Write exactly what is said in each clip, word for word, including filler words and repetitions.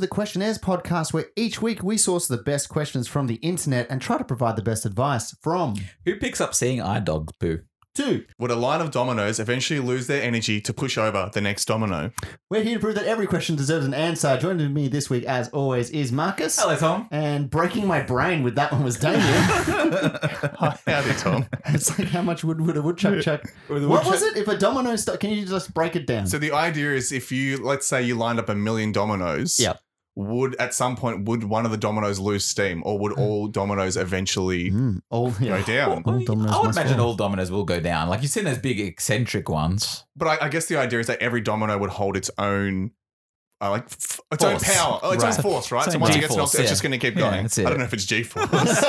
the Questionnaires podcast, where each week we source the best questions from the internet and try to provide the best advice from Who picks up seeing eye dogs poo? two. Would a line of dominoes eventually lose their energy to push over the next domino? We're here to prove that every question deserves an answer. Joining me this week, as always, is Marcus. Hello, Tom. And breaking my brain with that one was Damien. Hi, howdy, Tom. It's like how much wood would a woodchuck chuck? What was it? If a domino stuck, can you just break it down? So the idea is if you, let's say you lined up a million dominoes, Yep. would at some point, would one of the dominoes lose steam or would all dominoes eventually Mm, all, go yeah. down? All dominoes I would must imagine fall. all dominoes will go down. Like you've seen those big eccentric ones. But I, I guess the idea is that every domino would hold its own, uh, like f- its own Force. power, oh, its Right. own force, right? Same So once it gets G-force, knocked, it's yeah. just going to keep Yeah, going. that's I it. don't know if it's G-force.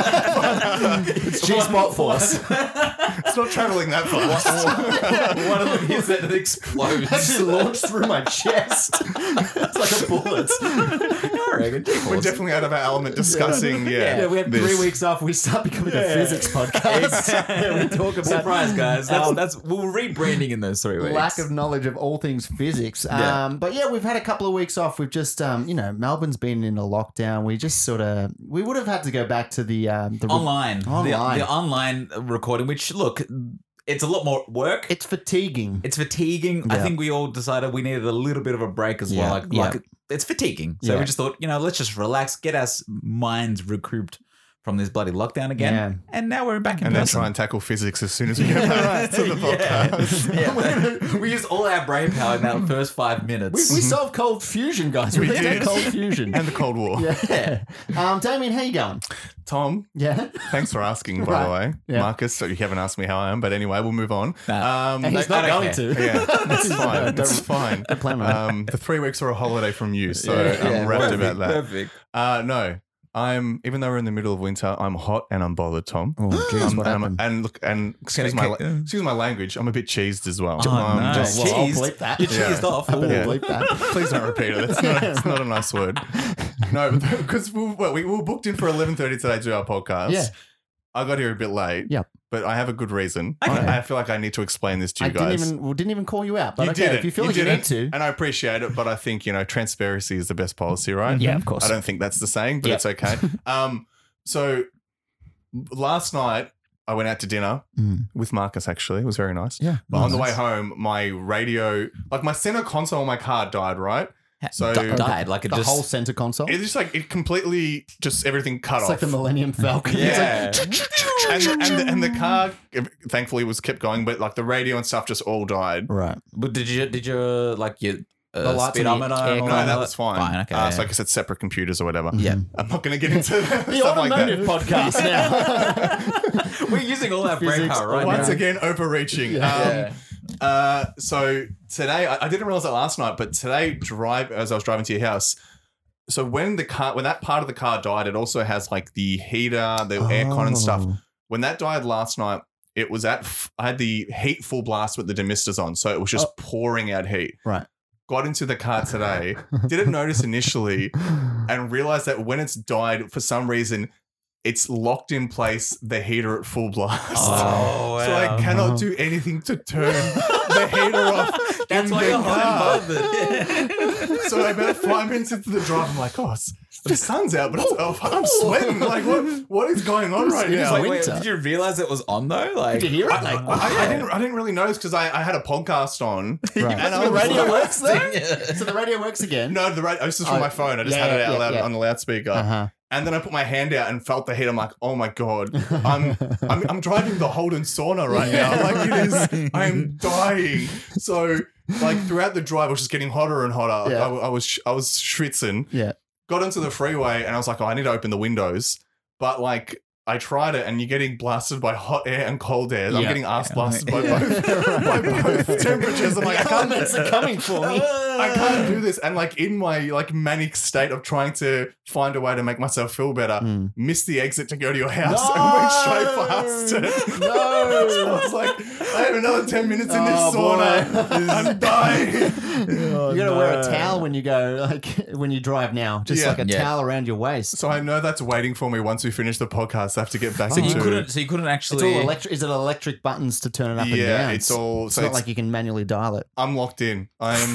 It's G-spot force. It's not traveling that fast. One of them hits it and explodes. Actually launched through my chest. It's like a bullet. I reckon We're G-force. definitely out of our element discussing, yeah. Yeah, we have this. three weeks off. We start becoming a physics podcast. Yeah, we talk about Surprise, guys. That's, our that's we're rebranding in those three weeks. lack of knowledge of all things physics. Yeah. Um, but yeah, we've had a couple of weeks off. We've just, um, you know, Melbourne's been in a lockdown. We just sort of, we would have had to go back to the um, the online, Online. The, the online recording. Which look, it's a lot more work. It's fatiguing. It's fatiguing. I Yeah. think we all decided we needed a little bit of a break as Yeah, well. Like, yeah. like it's fatiguing. So Yeah. we just thought, you know, let's just relax, get our minds recouped from this bloody lockdown again. Yeah. And now we're back in And then person. try and tackle physics as soon as we get back to the podcast. Yeah. Yeah. We used all our brain power in that first five we, minutes. we solved cold fusion, guys. We, We did did. cold fusion. And the Cold War. Yeah. Um, Damien, how you going? Tom, Yeah. thanks for asking, by the Right. way. Yeah. Marcus, so you haven't asked me how I am, but anyway, we'll move on. Nah. Um, And he's I not don't going care. to. yeah, that's fine. Don't- That's fine. don't plan on it. Um, the three weeks are a holiday from you, so Yeah, I'm yeah, wrapped Perfect, about that. Perfect. Uh, no, I'm, even though we're in the middle of winter, I'm hot and I'm bothered, Tom. Oh, jeez, Um, what and, I'm- happened? and look, and excuse Can my, I- la- can- excuse my language, I'm a bit cheesed as well. Oh, Um, no. just- Well, I'll cheesed. bleep that. You're Yeah. cheesed off. I better Yeah. bleep that. Please don't repeat it. It's not, it's not a nice word. No, because we, well, we were booked in for eleven thirty today to do our podcast. Yeah. I got here a bit late. Yep. But I have a good reason. Okay. I, I feel like I need to explain this to I you guys. didn't even well, didn't even call you out, but you okay, did if you feel like did you it, need to. and I appreciate it, but I think, you know, transparency is the best policy, right? Yeah, of course. I don't think that's the saying, but Yeah. it's okay. um, so last night I went out to dinner Mm. with Marcus, actually. It was very nice. Yeah. But on the way home, my radio, like my center console on my car died, right? So- Di- died like it The just whole center console. It just like, it completely, just everything cut It's off. like the Millennium Falcon. Yeah. It's like- and, and, the, and the car, thankfully, was kept going, but like the radio and stuff just all died. right. But did you did your like your uh, The lights on the speedometer? air and all con- No, that was fine. Fine, okay. Uh, so I guess it's separate computers or whatever. Yeah. I'm not going to get into The stuff like that. automotive podcast now. We're using all our brain Physics, power right Once now. again, overreaching. Yeah. Um, uh, so today, I, I didn't realize that last night, but today, drive as I was driving to your house. So when the car, when that part of the car died, it also has like the heater, the aircon and stuff. Oh. When that died last night, it was at. F- I had the heat full blast with the demisters on, so it was just Oh. pouring out heat. Right. Got into the car today, didn't notice initially, and realized that when it's died, for some reason, it's locked in place the heater at full blast. Oh, So I wow. cannot do anything to turn the heater off. That's in why the you're car. hot and bothered. So about five minutes into the drive, I'm like, oh, it's, the sun's out, but it's off. I'm sweating. Like, what? What is going on right It is now? like Wait, wait, winter. did you realize it was on though? Like, Did you hear it? I, Like, I, I didn't. I didn't really notice because I, I had a podcast on. Right. And So I the was radio like- works there? So the radio works again? No, the radio. This is from Oh, my phone. I just yeah, had it yeah, out loud yeah. on the loudspeaker. Uh-huh. And then I put my hand out and felt the heat. I'm like, oh my god, I'm I'm, I'm driving the Holden sauna right now. Like it is, I'm dying. So like throughout the drive, it was just getting hotter and hotter. Yeah. I, I was I was schwitzing. Yeah. Got into the freeway and I was like, oh, I need to open the windows. But like I tried it and you're getting blasted by hot air and cold air. I'm Yeah. getting ass Yeah. blasted by Yeah. both by both temperatures. I'm like, I The can't elements are coming for me. I can't do this. And like in my like manic state of trying to find a way to make myself feel better, Mm. missed the exit to go to your house No! and went straight past it. No! So I was like, I have another ten minutes in this Oh, sauna. boy. I'm dying. You gotta wear a towel when you go, like when you drive now, just Yeah. like a Yeah. towel around your waist. So I know that's waiting for me once we finish the podcast. I have to get back So you to couldn't. So you couldn't It's actually. all electric. Is it electric buttons to turn it up and Yeah, down? it's all It's so not it's, like you can manually dial it. I'm locked in. I'm I Far have to out.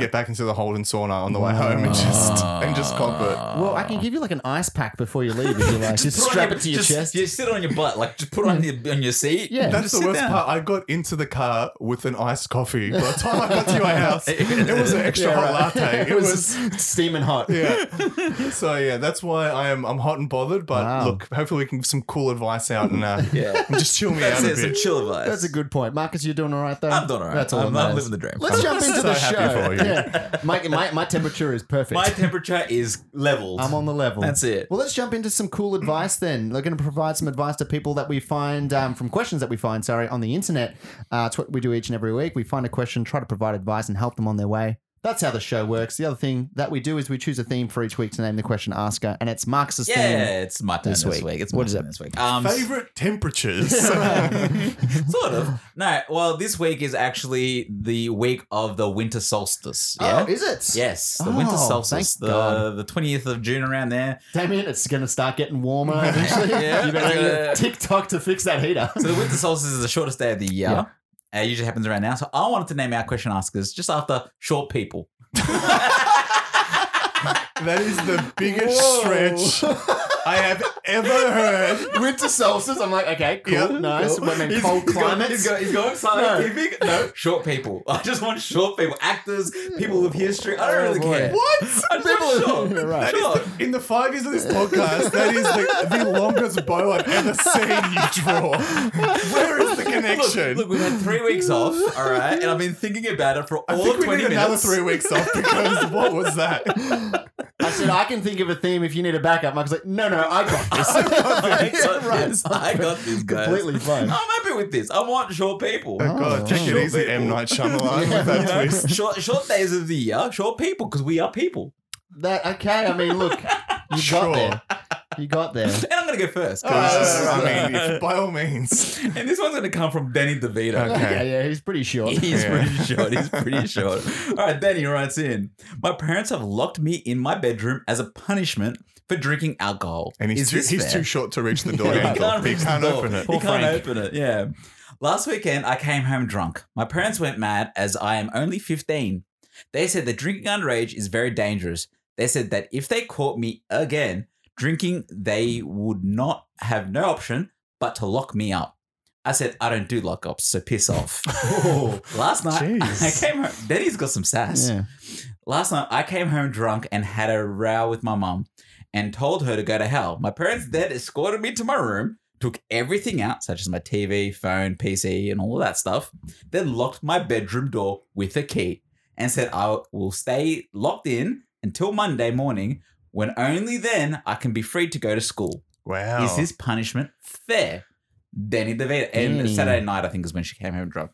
get back into the Holden sauna on the way home and just and just cop it. Well, I can give you like an ice pack before you leave if you like. Just, Put on strap your- it to your just, chest. You sit on your butt, like just put it on your on your seat. Yeah. That's Just the sit worst down. part. I got into the car with an iced coffee. By the time I got to my house, it was an extra Yeah, hot right. latte. It, It was was, steaming hot. yeah. So yeah, that's why I am I'm hot and bothered. But Wow. look, hopefully we can give some cool advice out and, uh, Yeah. and just chill me That's out a it. Some bit. chill advice. That's a good point. Marcus, you're doing all right though? I'm doing all right. That's all I'm, that I'm matters. living the dream. Let's I'm jump into so the happy show. for you. Yeah. My, my, my temperature is perfect. My temperature is leveled. I'm on the level. That's it. Well, let's jump into some cool advice then. We're going to provide some advice to people that we find um, from questions that we find, sorry, on the internet. Uh, it's what we do each and every week. We find a question, try to provide advice and help them on their way. That's how the show works. The other thing that we do is we choose a theme for each week to name the question asker, and it's Marcus's Yeah, theme. it's my turn this this, week. week. It's What my is turn it? this week. Um, Favorite temperatures. sort of. No, well, this week is actually the week of the winter solstice. Yeah. Oh, is it? Yes, the Oh, winter solstice, thank God. the the twentieth of June around there. Damien, it's going to start getting warmer eventually. Yeah. You better Yeah. get TikTok to fix that heater. So the winter solstice is the shortest day of the year. Yeah. Uh, it usually happens around now. So I wanted to name our question askers just after short people. That is the biggest Whoa. stretch I have ever heard. Winter solstice. I'm like, okay, cool, Yep, nice. cool. What, then He's- cold he's going- climates? He's going, he's going scientific. No. short people. I just want short people. Actors, people with history. I don't Oh, really boy. care. What? I just People- want short. You're right. That is Short. the- in the five years of this podcast, that is the, the longest bow I've ever seen you draw. Where is the connection? Look, look, we've had three weeks off, all right, and I've been thinking about it for I all think we twenty need another minutes. three weeks off because what was that? I said, I can think of a theme if you need a backup. Mark's like, no, no, I got this. I got Right. this. I got this, guys. Completely fine. I'm happy with this. I want short people. Oh, God, take Short it easy, people. M. Night Shyamalan, with that You know, twist. short, short days of the year, short people, because we are people. That okay? I mean, look, you Sure. got there. You got there. And I'm going to go first. 'cause- Uh, I mean, if, by all means. and this one's going to come from Danny DeVito. Okay. Yeah, yeah, he's pretty short. He's Yeah. pretty short. He's pretty short. All right, Danny writes in. My parents have locked me in my bedroom as a punishment for drinking alcohol. And he's, Is too, this he's fair? too short to reach the door. Yeah, handle. He can't, He reach the can't door. open it. He Poor can't Frank. open it. Yeah. Last weekend, I came home drunk. My parents went mad as I am only fifteen. They said that drinking underage is very dangerous. They said that if they caught me again drinking, they would not have no option but to lock me up. I said, I don't do lockups, so piss off. Last night, Jeez. I came home. Daddy's got some sass. Yeah. Last night, I came home drunk and had a row with my mum and told her to go to hell. My parents then escorted me to my room, took everything out, such as my T V, phone, P C, and all of that stuff, then locked my bedroom door with a key and said I will stay locked in until Monday morning, when only then I can be free to go to school. Wow. Is this punishment fair? Danny DeVito. And Danny. Saturday night, I think, is when she came home drunk.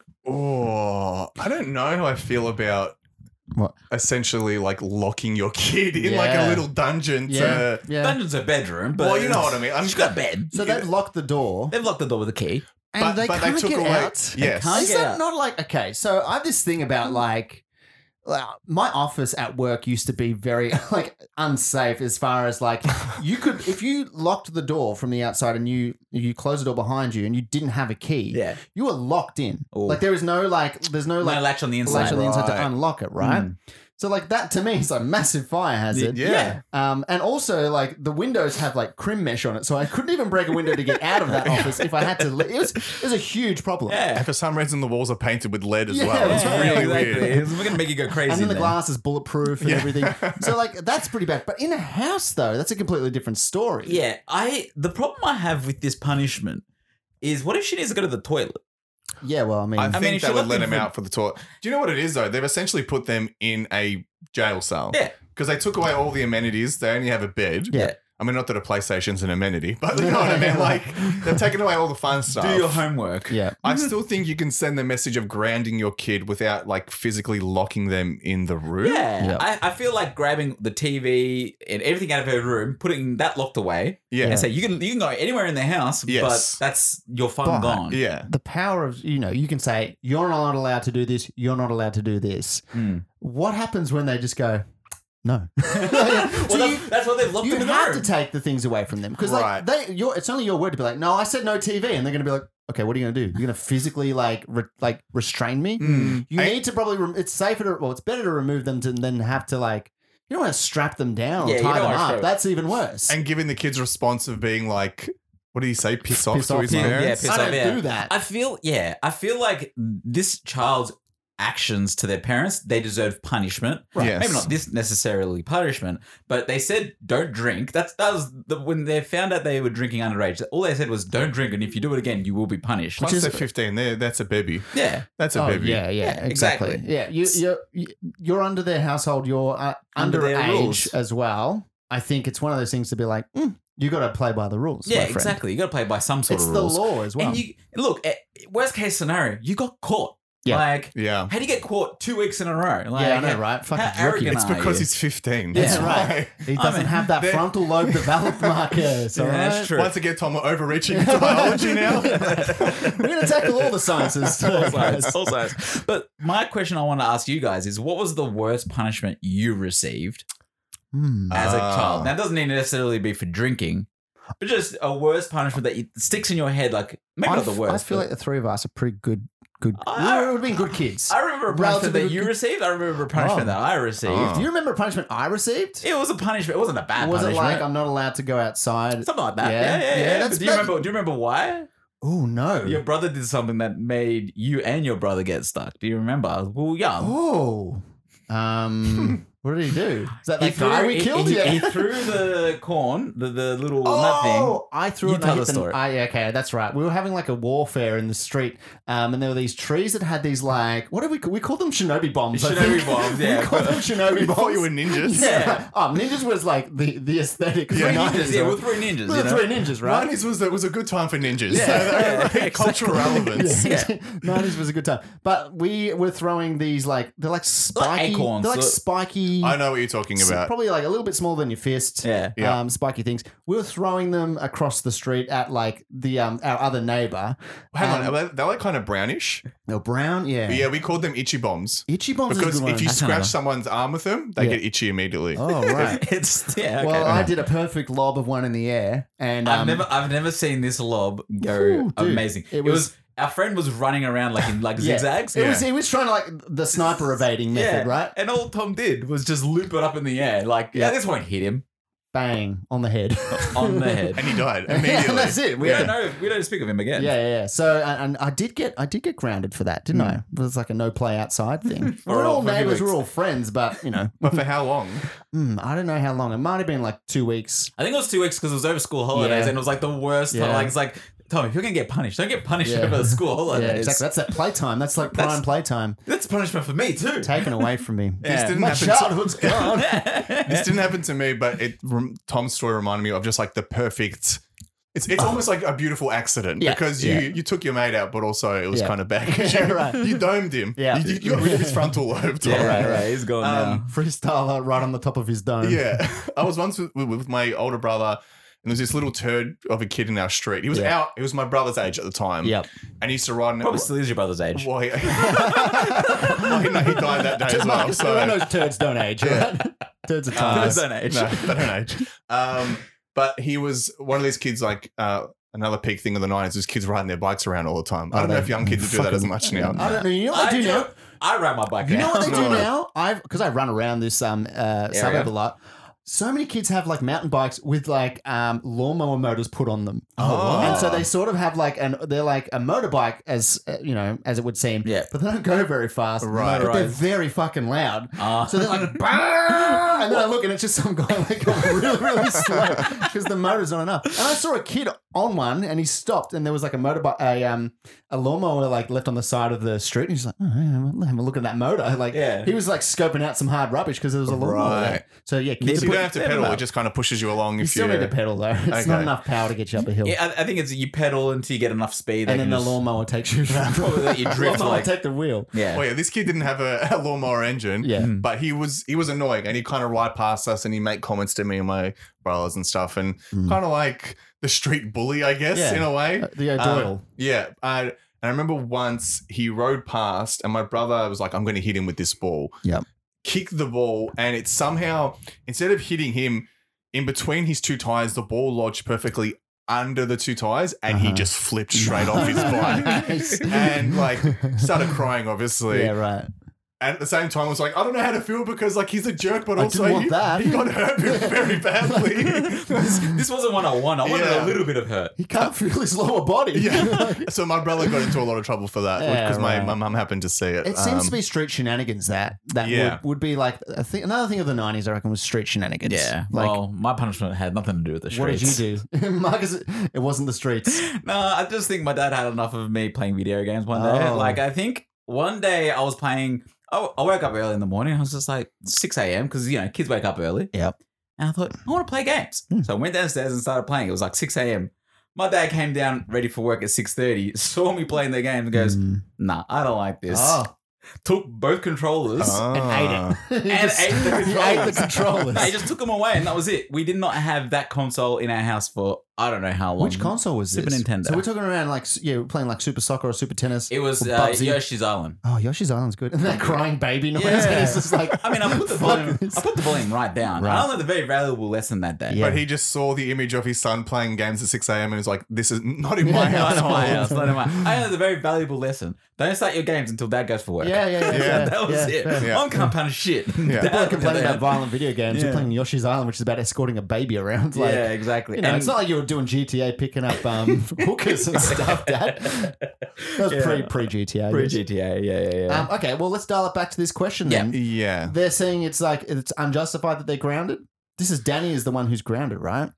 Oh, I don't know how I feel about What? essentially like locking your kid in like Yeah. a little dungeon Yeah. to. Yeah. Dungeon's a bedroom, but Well, you know what I mean. I'm she's got a bed. So they've locked the door. They've locked the door with a key. And But- they but they can't took get away- out. Yes. Can't Is get that out. not like okay? So I have this thing about like well, my office at work used to be very like unsafe as far as like you could if you locked the door from the outside and you you closed the door behind you and you didn't have a key, Yeah. you were locked in. Ooh. Like there is no like there's no No like latch on the inside. latch on the inside to Right. unlock it, right? Mm. So like that to me is a massive fire hazard. Yeah. Um, and also like the windows have like crim mesh on it, so I couldn't even break a window to get out of that office if I had to. It was it was a huge problem. Yeah. And for some reason, the walls are painted with lead as Yeah, well. It's yeah, really exactly. weird. It's- We're gonna make you go crazy. And then the there. glass is bulletproof and Yeah. everything. So like that's pretty bad. But in a house though, that's a completely different story. Yeah, I. The problem I have with this punishment is, what if she needs to go to the toilet? Yeah. Well, I mean, I I think mean, if that you would look let in him for- out for the toilet. Do you know what it is though? They've essentially put them in a jail cell. Yeah. Because they took away all the amenities. They only have a bed. yeah. I mean, not that a PlayStation's an amenity, but you know what I mean? Like, they've taken away all the fun stuff. Do your homework. Yeah. I still think you can send the message of grounding your kid without like physically locking them in the room. Yeah, Yeah. I, I feel like grabbing the T V and everything out of her room, putting that locked away, Yeah. and say you can you can go anywhere in the house, Yes. but that's your fun But- gone. Yeah. The power of you know you can say you're not allowed to do this. You're not allowed to do this. Mm. What happens when they just go no? Well, So that's, you- that's what they've locked You them in the have room. to take the things away from them because Right. like they, you're, it's only your word to be like, no, I said no T V, and they're going to be like, okay, what are you going to do? You're going to physically like re- like restrain me? Mm. You I- need to probably. Rem- it's safer to. Well, it's better to remove them to than have to like. You don't want to strap them down Yeah, or you tie don't them wanna up. strap- That's even worse. And giving the kids response of being like, what do you say? Piss off Piss to off, his yeah. parents. Yeah, I piss don't off, yeah. do that. I feel, yeah, I feel like this child's actions to their parents, they deserve punishment. Right. Yes. Maybe not this necessarily punishment, but they said don't drink. That's that was the, when they found out they were drinking underage. All they said was don't drink, and if you do it again, you will be punished. Once is- they're fifteen, they're, that's a baby. Yeah, That's a Oh, baby. yeah, yeah, Yeah, exactly. exactly. Yeah, you, you're you're under their household. You're uh, Under their underage rules. as well. I think it's one of those things to be like, mm, you got to play by the rules. yeah, my friend. exactly. You got to play by some sort It's of the rules. law as well. And you look, eh, worst case scenario, you got caught. Yeah. Like, Yeah. how do you get caught two weeks in a row? Like, yeah, I know, how- right? Fucking how rookie. arrogant It's are because you? he's fifteen. Yeah, That's right. why. He doesn't mean, have that they're- frontal lobe developed, Marcus. Yeah, all that's right? true. Once again, Tom, we're overreaching into biology now. We're going to tackle all the sciences. all today, sides, guys. all sides. But my question I want to ask you guys is, what was the worst punishment you received Hmm. as a Ah. child? Now, it doesn't need to necessarily be for drinking, but just a worst punishment that you, sticks in your head. Like maybe I not the f- worst. I feel but- like the three of us are pretty good. Good. I- we would have been good kids. I remember a punishment Relatively that you good- received. I remember a punishment Oh. that I received. Oh. Do you remember a punishment I received? It was a punishment. It wasn't a bad Was it punishment. like I'm not allowed to go outside? Something like that. Yeah, Yeah, yeah, yeah. yeah, But that's- do you that- remember? Do you remember why? Oh no. Your brother did something that made you and your brother get stuck. Do you remember? We were young. Oh. Um. what did he do? Is that He that guy threw- we he- killed? He, yeah. he threw the corn, the, the little nut thing. Oh, I threw You it. and tell I hit the the- story. I, yeah, okay, that's right. We were having like a warfare in the street, um, and there were these trees that had these like what do we call- we called them shinobi bombs? I Shinobi think. bombs, yeah. we called them shinobi We bombs. thought you were ninjas. Yeah. Oh, ninjas was like the the aesthetic. Yeah, for Ninjas, nineties, yeah, right? we're three ninjas. We You were know? three ninjas, right? nineties was it was a good time for ninjas. Yeah, So they're yeah, like cultural relevance. Yeah. nineties was a good time. But we were throwing these like they're like spiky acorns, They're like so- spiky I know what you're talking s- about. probably like a little bit smaller than your fist. Yeah. Yeah. Um, spiky things. We were throwing them across the street at like the um our other neighbor. Hang on, Um, are they- they're like kind of brownish. They're brown, yeah. But yeah, we called them itchy bombs. Itchy bombs is a Because good if one. you That's another scratch one. someone's arm with them, they Yeah. get itchy immediately. Oh right. It's yeah. Okay. Well, I did a perfect lob of one in the air, and um, I've never, I've never seen this lob go Ooh, dude. amazing. It It was- was, our friend was running around like in like Yeah. zigzags. It was Yeah. he was trying to like the sniper evading method, right? And all Tom did was just loop it up in the air. Like, Yeah. yeah, this won't hit him Bang on the head. on the head. And he died And immediately. that's it. We We had don't know. We don't speak of him again. Yeah, yeah, yeah. So, and, and I did get, I did get grounded for that, didn't Hmm. I? It was like a no play outside thing. For we're all- all for a few neighbors, we're weeks. all friends, but you know, But for how long? mm, I don't know how long. It might have been like two weeks. I think it was two weeks because it was over school holidays, Yeah. and it was like the worst. Yeah. Time. Like, it's like, Tom, if you're gonna get punished, don't get punished Yeah. over the school holidays. Yeah, exactly. That's that playtime. That's like prime That's- playtime That's punishment for me too. taken away from me. This didn't My happen. To, childhood's gone. this didn't happen to me, but it rem- Tom's story reminded me of just like the perfect. It's it's almost like a beautiful accident Yeah, because you yeah. you took your mate out, but also it was Yeah. kind of bad. 'cause Yeah, you, right. you domed him. Yeah. you, you got rid of his frontal lobe. Tom. Yeah, right, right. He's gone Um, Freestyler right on the top of his dome. Yeah, I was once with, with, with my older brother, and there was this little turd of a kid in our street. He was Yeah. out. He was my brother's age at the time. Yep. and he used to ride. now. Probably still is your brother's age. Well, he, well, he, no, he died that day as well. Marcus, So those turds don't age, right? Turds are Uh, timeless. don't age. No, they don't age. Um, but he was one of these kids like. Uh, Another peak thing of the nineties was kids riding their bikes around all the time. I Oh, don't know they if young kids do that as much now. I don't know. You know what they I do now? I ride my bike. You know now. what they do No. now? I've because I run around this um uh, suburb a lot. So many kids have like mountain bikes with like um lawnmower motors put on them. Oh, wow. And so they sort of have like an they're like a motorbike as uh, you know as it would seem. Yeah. But they don't go very fast. Right. But they're Right. very fucking loud. Uh, So they're like, "Bah!" And then I look and it's just some guy like going really, really slow because the motor's not enough. And I saw a kid on one and he stopped and there was like a motorbike, a um, a lawnmower like left on the side of the street. And he's like, oh, yeah, have a look at that motor. Like, Yeah. he was like scoping out some hard rubbish because there was a lawnmower Right. there. So yeah, So kids you are don't have to Yeah, pedal; no. it just kind of pushes you along. you If still you need to pedal though. It's Okay. not enough power to get you up a hill. yeah, I, I think it's you pedal until you get enough speed. And they then can the just- lawnmower takes you. Probably let you drift lawnmower like- take the wheel. Yeah. Oh yeah, this kid didn't have a, a lawnmower engine. Yeah. Mm. But he was he was annoying, and he kind of ride past us, and he make comments to me and my brothers and stuff, and Mm. kind of like the street bully, I guess, Yeah. in a way. Uh, the Um, O'Doyle. yeah. Uh, and I remember once he rode past, and my brother was like, "I'm going to hit him with this ball." Yep. Kick the ball, and it somehow instead of hitting him in between his two tires, the ball lodged perfectly under the two tires, and he Uh-huh. just flipped straight off his bike Nice. and like started crying, obviously. Yeah, right. And at the same time, I was like, I don't know how to feel because like he's a jerk, but I also didn't want he, that. he got hurt very badly. this, this wasn't one oh one. I wanted Yeah. a little bit of hurt. He can't feel his lower body. Yeah. So my brother got into a lot of trouble for that Yeah, because my, right. my mum happened to see it. It seems Um, to be street shenanigans that that Yeah. would, would be like I think another thing of the nineties I reckon was street shenanigans. Yeah. Like well, my punishment had nothing to do with the what did streets. you do? Marcus, it wasn't the streets. No, I just think my dad had enough of me playing video games one day. Oh. Like, I think one day I was playing, I, I woke up early in the morning. I was just like six a.m. because, you know, kids wake up early. Yep. And I thought, I want to play games. Hmm. So I went downstairs and started playing. It was like six a.m. My dad came down ready for work at six thirty, saw me playing the game and goes, Mm. nah, I don't like this. Oh. Took both controllers. ah. And ate it. He And just- ate the he ate the controllers. They just took them away and that was it. We did not have that console in our house for I don't know how long. Which console was Super this? Nintendo. So we're talking around like yeah, we're playing like Super Soccer or Super Tennis. It was or uh, Bubsy. Yoshi's Island. Oh, Yoshi's Island's good. And that crying baby noise. Yeah. And it's just like I mean, I put the fuck volume. this. I put the volume right down. Right. I learned a very valuable lesson that day. Yeah. But he just saw the image of his son playing games at six a.m. and was like, this is not in my Yeah, house. Not in my house. Not in my. I learned a very valuable lesson. Don't start your games until Dad goes for work. Yeah, yeah, yeah. Yeah. fair. that was Yeah, it. fair. Yeah. Mom can't punish shit. Yeah. Dad People are will complaining do about that. violent video games. You're Yeah. playing Yoshi's Island, which is about escorting a baby around. Like, yeah, exactly. you know, And- it's not like you were doing G T A picking up um, hookers and stuff, Dad. That was Yeah. pre pre G T A. Pre G T A. Yeah, yeah, yeah. Um, okay, well, let's dial it back to this question Yeah. then. Yeah. They're saying it's like it's unjustified that they're grounded. This is Danny is the one who's grounded, right?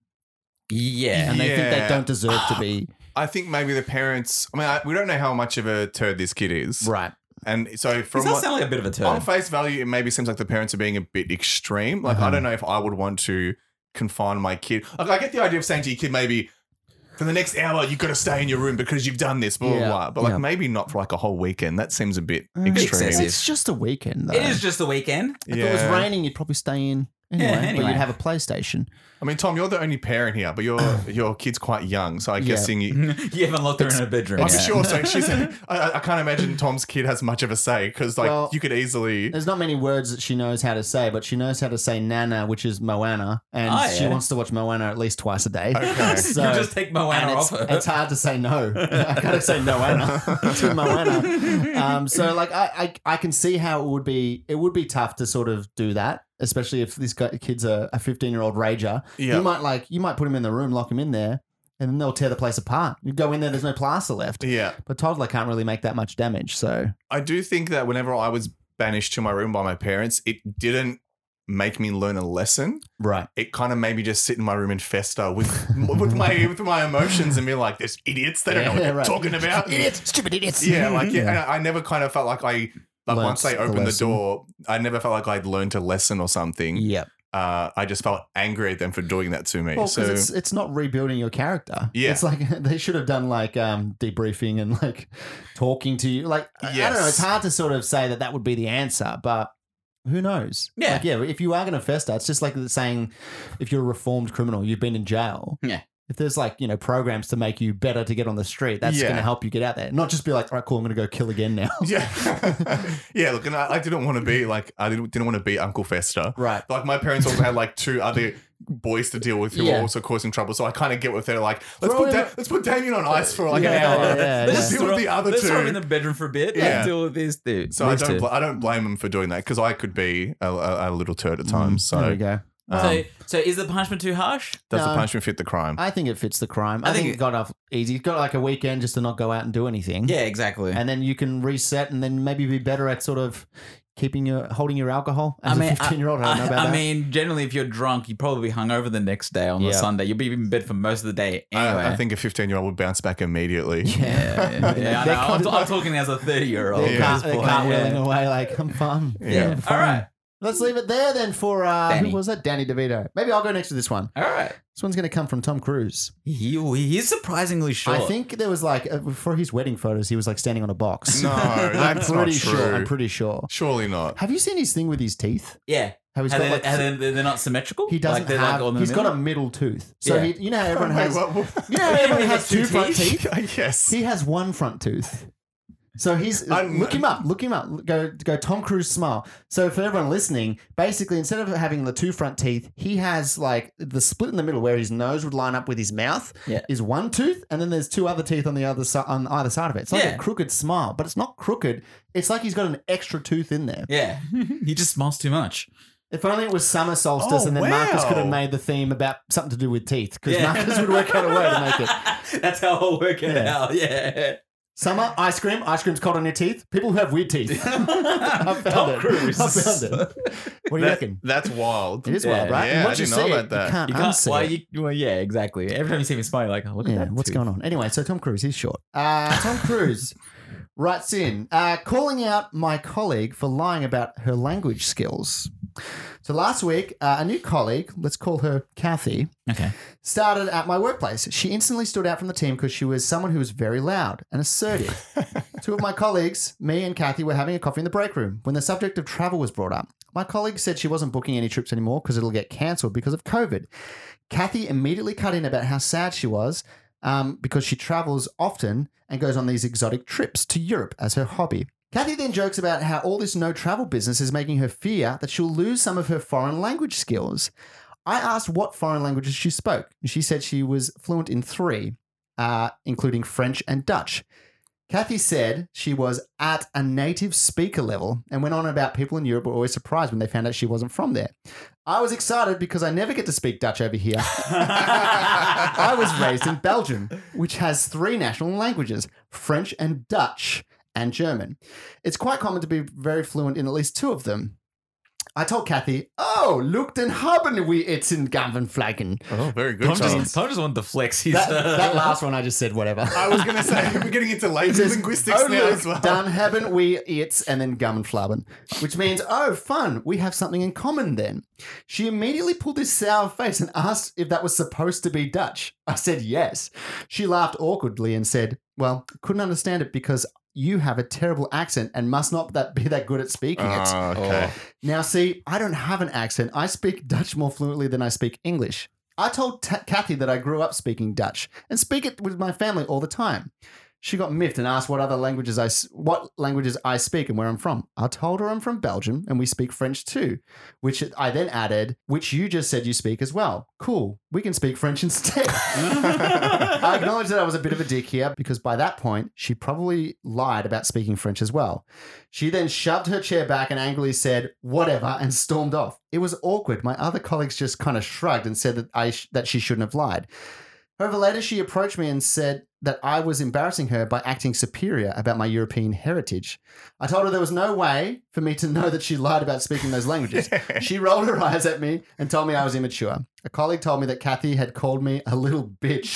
yeah. And they think they Yeah. don't deserve to be I think maybe the parents, I mean, I, we don't know how much of a turd this kid is. right. And so Does from that what, sound like a bit of a turn? on face value, it maybe seems like the parents are being a bit extreme. Like, Uh-huh. I don't know if I would want to confine my kid. Like, I get the idea of saying to your kid, maybe for the next hour, you've got to stay in your room because you've done this, blah, blah, Yeah. blah. But like, Yeah. maybe not for like a whole weekend. That seems a bit Uh, extreme. excessive. It's just a weekend, though. It is just a weekend. If it was raining, you'd probably stay in anyway, Yeah, but anyway. you'd have a PlayStation. I mean, Tom, you're the only parent here, but your your kid's quite young, so I'm Yeah. guessing you. You haven't locked her in her bedroom. I'm yet. sure. So she's. I, I can't imagine Tom's kid has much of a say because, like, Well, you could easily. There's not many words that she knows how to say, but she knows how to say Nana, which is Moana, and Oh, she yeah. wants to watch Moana at least twice a day. Okay. So, you just take Moana and off it's, her. it's hard to say no. I gotta say Noana to Moana. Um, so like I, I I can see how it would be it would be tough to sort of do that, especially if this guy, kid's a, a fifteen year old rager. Yeah. You might like you might put him in the room, lock him in there, and then they'll tear the place apart. You go in there, there's no plaster left. Yeah. But toddler can't really make that much damage. So I do think that whenever I was banished to my room by my parents, it didn't make me learn a lesson. right. It kind of made me just sit in my room and fester with with my with my emotions and be like, "There's idiots. They don't know what Yeah, they're right. talking about." Idiots, stupid idiots. Yeah, like yeah, and I never kind of felt like I like Learnt once they the opened the, lesson. door, I never felt like I'd learned a lesson or something. Yep. Uh, I just felt angry at them for doing that to me. Well, so because it's it's not rebuilding your character. Yeah. It's like they should have done like um, debriefing and like talking to you. Like I- I don't know. Yes. It's hard to sort of say that that would be the answer, but who knows? Yeah. Like, yeah. If you are going to fester, it's just like saying if you're a reformed criminal, you've been in jail. Yeah. If there's like you know programs to make you better to get on the street, that's Yeah. going to help you get out there. Not just be like, all right, cool, I'm going to go kill again now. yeah, yeah. Look, and I, I didn't want to be like I didn't, didn't want to be Uncle Fester. Right. Like my parents also had like two other boys to deal with who Yeah. were also causing trouble. So I kind of get what they're like. Let's Throw put him- da- let's put Damien on ice for like Yeah, an hour. yeah, yeah, let's yeah. deal with the other let's two. throw him in the bedroom for a bit. Yeah. Let's deal with these dudes. so I These don't two. bl- I don't blame them for doing that because I could be a, a, a little turd at times. There So we go. um, so, so is the punishment too harsh? does the No. punishment fit the crime? I think it fits the crime. I, I think, think it got off easy. You've got like a weekend just to not go out and do anything. Yeah, exactly. And then you can reset and then maybe be better at sort of keeping your holding your alcohol as I mean, a fifteen year old. I don't know I, about I that. mean, generally, if you're drunk, you'd probably be hungover the next day on Yeah. the Sunday. You'll be in bed for most of the day anyway. I, I think a fifteen year old would bounce back immediately. Yeah, yeah, yeah. I They're know. I'm, kind of- I'm talking as a thirty-year-old. they're, Yeah. car- they're cartwheeling yeah. away like I'm fun. Yeah. I'm fun. All right. Let's leave it there then for uh, Danny. who was that? Danny DeVito. Maybe I'll go next to this one. All right. This one's going to come from Tom Cruise. He, he is surprisingly short. I think there was like uh, for his wedding photos, he was like standing on a box. No, I'm that's not pretty true. sure. I'm pretty sure. Surely not. Have you seen his thing with his teeth? Yeah. How he's And got then, like and then they're not symmetrical? he doesn't like they're have. Like on the he's got middle? a middle tooth. So Yeah. he, you know how everyone Wait, has. what- what- You know how everyone He has has two two front teeth? teeth. yes. He has one front tooth. So he's I'm- look him up, look him up. Go go Tom Cruise smile. So for everyone listening, basically instead of having the two front teeth, he has like the split in the middle where his nose would line up with his mouth. Yeah. Is one tooth, and then there's two other teeth on the other side on either side of it. It's like Yeah. a crooked smile, but it's not crooked. It's like he's got an extra tooth in there. Yeah. He just smiles too much. If only it was summer solstice, Oh, and then Marcus could have wow. made the theme about something to do with teeth, because Yeah. Marcus would work out a way to make it. That's how I'll work it Yeah. out. Yeah. Summer, ice cream. Ice cream's cold on your teeth. People who have weird teeth. I found Tom it. Cruise. I found it. What do you That- reckon? That's wild. It is Yeah. wild, right? Yeah, and I once you didn't see know it, about that. you can't You can't. unsee Well, it. you, well, yeah, exactly. Every time you see me smile, you're like, oh, look at Yeah, that. what's tooth. going on? Anyway, so Tom Cruise, he's short. Uh, Tom Cruise writes in, uh, calling out my colleague for lying about her language skills. So last week, uh, a new colleague, let's call her Kathy, Okay. started at my workplace. She instantly stood out from the team because she was someone who was very loud and assertive. Two of my colleagues, me and Kathy, were having a coffee in the break room when the subject of travel was brought up. My colleague said she wasn't booking any trips anymore because it'll get cancelled because of COVID. Kathy immediately cut in about how sad she was um, because she travels often and goes on these exotic trips to Europe as her hobby. Kathy then jokes about how all this no travel business is making her fear that she'll lose some of her foreign language skills. I asked what foreign languages she spoke. She said she was fluent in three, uh, including French and Dutch. Kathy said she was at a native speaker level and went on about people in Europe were always surprised when they found out she wasn't from there. I was excited because I never get to speak Dutch over here. I was raised in Belgium, which has three national languages, French and Dutch and German. It's quite common to be very fluent in at least two of them. I told Kathy, oh, look, den haben we it in Gamvenflaggen. Oh, very good, Tom Charles. just, Tom just wanted to flex his. That, uh, that last one I just said whatever. I was going to say, we're getting into lazy linguistics oh, now look, as well. Dan haben we it and then Gammenflaben, which means, oh, fun, we have something in common then. She immediately pulled this sour face and asked if that was supposed to be Dutch. I said yes. She laughed awkwardly and said, well, couldn't understand it because you have a terrible accent and must not that be that good at speaking it. Oh, okay. Now, see, I don't have an accent. I speak Dutch more fluently than I speak English. I told T- Kathy that I grew up speaking Dutch and speak it with my family all the time. She got miffed and asked what other languages I s- what languages I speak and where I'm from. I told her I'm from Belgium and we speak French too, which I then added, which you just said you speak as well. Cool, we can speak French instead. I acknowledge that I was a bit of a dick here because by that point she probably lied about speaking French as well. She then shoved her chair back and angrily said whatever and stormed off. It was awkward. My other colleagues just kind of shrugged and said that I sh- that she shouldn't have lied. However, later she approached me and said that I was embarrassing her by acting superior about my European heritage. I told her there was no way for me to know that she lied about speaking those languages. She rolled her eyes at me and told me I was immature. A colleague told me that Kathy had called me a little bitch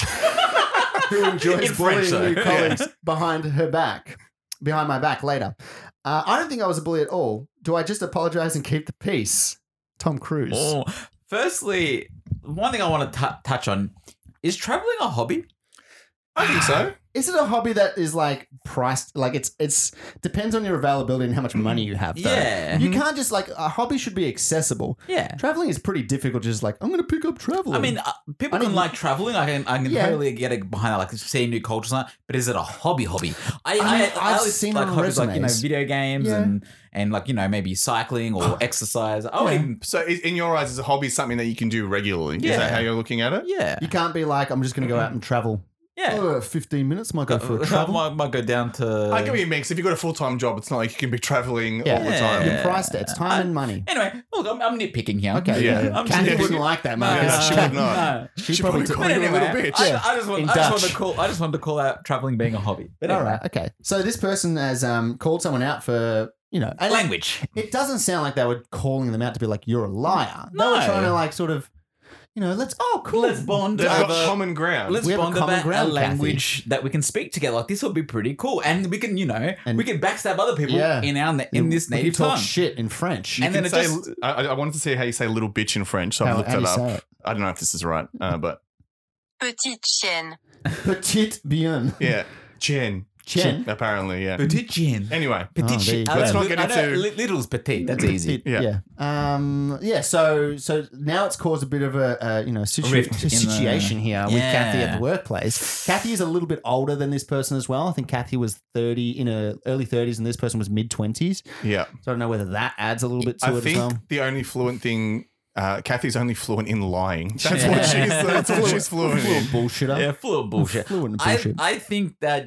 who enjoys In bullying French, though. new colleagues behind her back, behind my back later. Uh, I don't think I was a bully at all. Do I just apologize and keep the peace? Tom Cruise. Oh, firstly, one thing I want to t- touch on is traveling a hobby. I think so. Is it a hobby that is like priced? Like it's it's depends on your availability and how much money you have. Though. Yeah. you can't just like a hobby should be accessible. Yeah. Traveling is pretty difficult. Just like I'm going to pick up traveling. I mean, uh, people I mean- can like traveling. I can, I can Yeah. totally get it behind that, like seeing new cultures. and that, But is it a hobby? Hobby? I, I mean, I, I've always seen like on hobbies like you know resumes. video games Yeah. and and like you know maybe cycling or exercise. Oh, Yeah. even So, is, in your eyes, is a hobby something that you can do regularly? Is Yeah. that how you're looking at it? yeah, you can't be like I'm just going to go out and travel. yeah. Oh, fifteen minutes might go for a I travel. might, might go down to. I get what you mean. 'Cause if you've got a full time job, it's not like you can be traveling Yeah. all the Yeah. time. You priced it. It's time I- and money. Anyway, look, I'm, I'm nitpicking here. Okay, Yeah. yeah. yeah. I'm Kathy just- wouldn't like that, No, Marcus. Yeah, she no, would not. no. She She probably probably took called But you a anyway, little bitch. I, Yeah. I just want, In I just Dutch. want to call. I just wanted to call out traveling being a hobby. But All anyway. right, okay. So this person has um, called someone out for you know and language. It doesn't sound like they were calling them out to be like you're a liar. They were No. trying to like sort of, you know, let's oh cool. Let's bond They've got over. common ground. Let's We have a bond common about ground, a language that we can speak together. Like this would be pretty cool, and we can, you know, And- we can backstab other people Yeah. in our na- in this We native talk tongue. shit in French. You and can then it say, just- I, I wanted to see how you say little bitch in French, so I how, looked how do it you up. say it? I don't know if this is right, uh, but Petite chienne. Petite bien. yeah. Jen. Chen. apparently, yeah. Petit Chen. Anyway, Oh, there Petit you Chen. go. Let's not I get know- I know, into- li- Little's petite. That's easy. Yeah. yeah, um, yeah. So, so now it's caused a bit of a, uh, you know, situ- rift a in the- situation here with Kathy at Yeah. the workplace. Kathy is a little bit older than this person as well. I think Kathy was thirty in her early thirties, and this person was mid twenties. yeah. So I don't know whether that adds a little bit to I it think as well. the only fluent thing, uh, Kathy's only fluent in lying. That's Yeah. what she's. That's what she's fluent Full in. of bullshitter. Yeah, full of bullshit. Fluent in I, bullshit. I think that.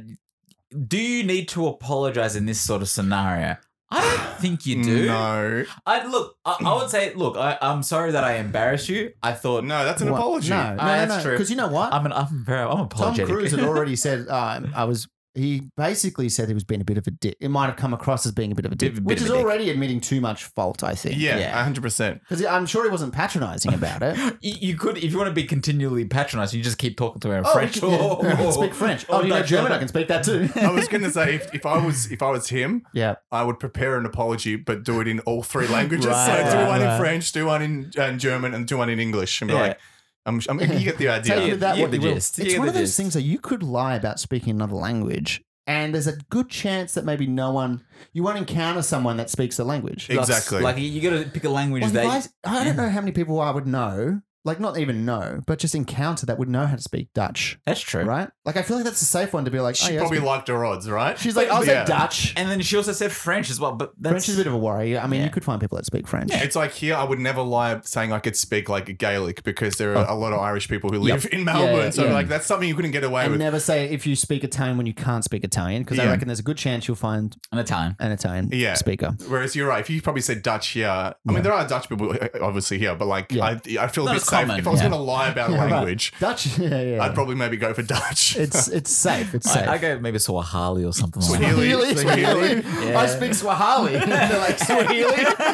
Do you need to apologize in this sort of scenario? I don't think you do. No, I look. I, I would say, look. I, I'm sorry that I embarrassed you. I thought no, that's an What? apology. No, no, Ah, no, that's no. true. Because you know what? I'm an. I'm very. I'm Tom apologetic. Cruise had already said, uh, I was. He basically said he was being a bit of a dick. It might have come across as being a bit of a dick, Bit- bit which of is a dick. already admitting too much fault, I think. Yeah, Yeah. a hundred percent. Because I'm sure he wasn't patronizing about it. You, you could, if you want to be continually patronizing, you just keep talking to her in Oh, French. we can- yeah, I can speak French. Oh, do you know Dutch. German? I can speak that too. I was gonna say if, if I was if I was him, yeah. I would prepare an apology, but do it in all three languages. Right, so do right, one right. in French, do one in, uh, in German, and do one in English, and be Yeah. like, I'm, I'm, you get the idea. Take it that you what get you the will. gist. You It's get one the of those gist. things that you could lie about speaking another language, and there's a good chance that maybe no one, you won't encounter someone that speaks the language. Ex- Exactly. Like you got to pick a language Well, that. if I, I don't know how many people I would know, like not even know, but just encounter that would know how to speak Dutch, That's true. right? Like I feel like that's a safe one to be like, She oh, yeah, I probably speak- liked her odds, right? she's like, I'll But say yeah. Dutch. And then she also said French as well. But that's, French is a bit of a worry. I mean, Yeah. you could find people that speak French. It's like here, I would never lie saying I could speak like Gaelic because there are a lot of Irish people who live in Melbourne. Oh. Yeah, so yeah. like that's something you couldn't get away And with. never say if you speak Italian when you can't speak Italian, because I Yeah. reckon there's a good chance you'll find an Italian. an Italian Yeah. speaker. Whereas you're right. If you probably said Dutch here, I Yeah. mean there are Dutch people uh, obviously here, but like Yeah. I, I feel a Not bit as safe. common, If I was yeah. going to lie about a Yeah, right. language, Dutch, yeah, yeah. I'd probably maybe go for Dutch. it's it's safe. It's safe. I, I go maybe Swahili or something like that. Swahili. Swahili. Yeah. I speak Swahili. They're like Swahili.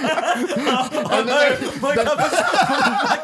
And then they- My they- cupboard- my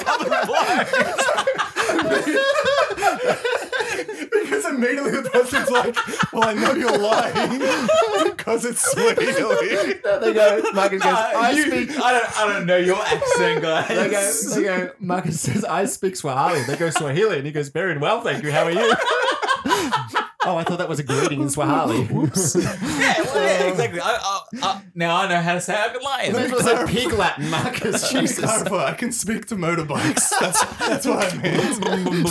cupboard blows. Because immediately the person's like, well, I know you're lying because it's Swahili. they go. Marcus goes. I You- speak. I don't. I don't know your accent, guys. They go, they go, Marcus says, I speak Swahili. They go, Swahili. And he goes, very well, thank you. How are you? Oh, I thought that was a greeting in Swahili. Whoops. Yeah, well, yeah, exactly. I, I, I, now I know how to say I can lie. It was a pig Latin, Marcus. Jesus. Clarify, I can speak to motorbikes. That's that's what I meant.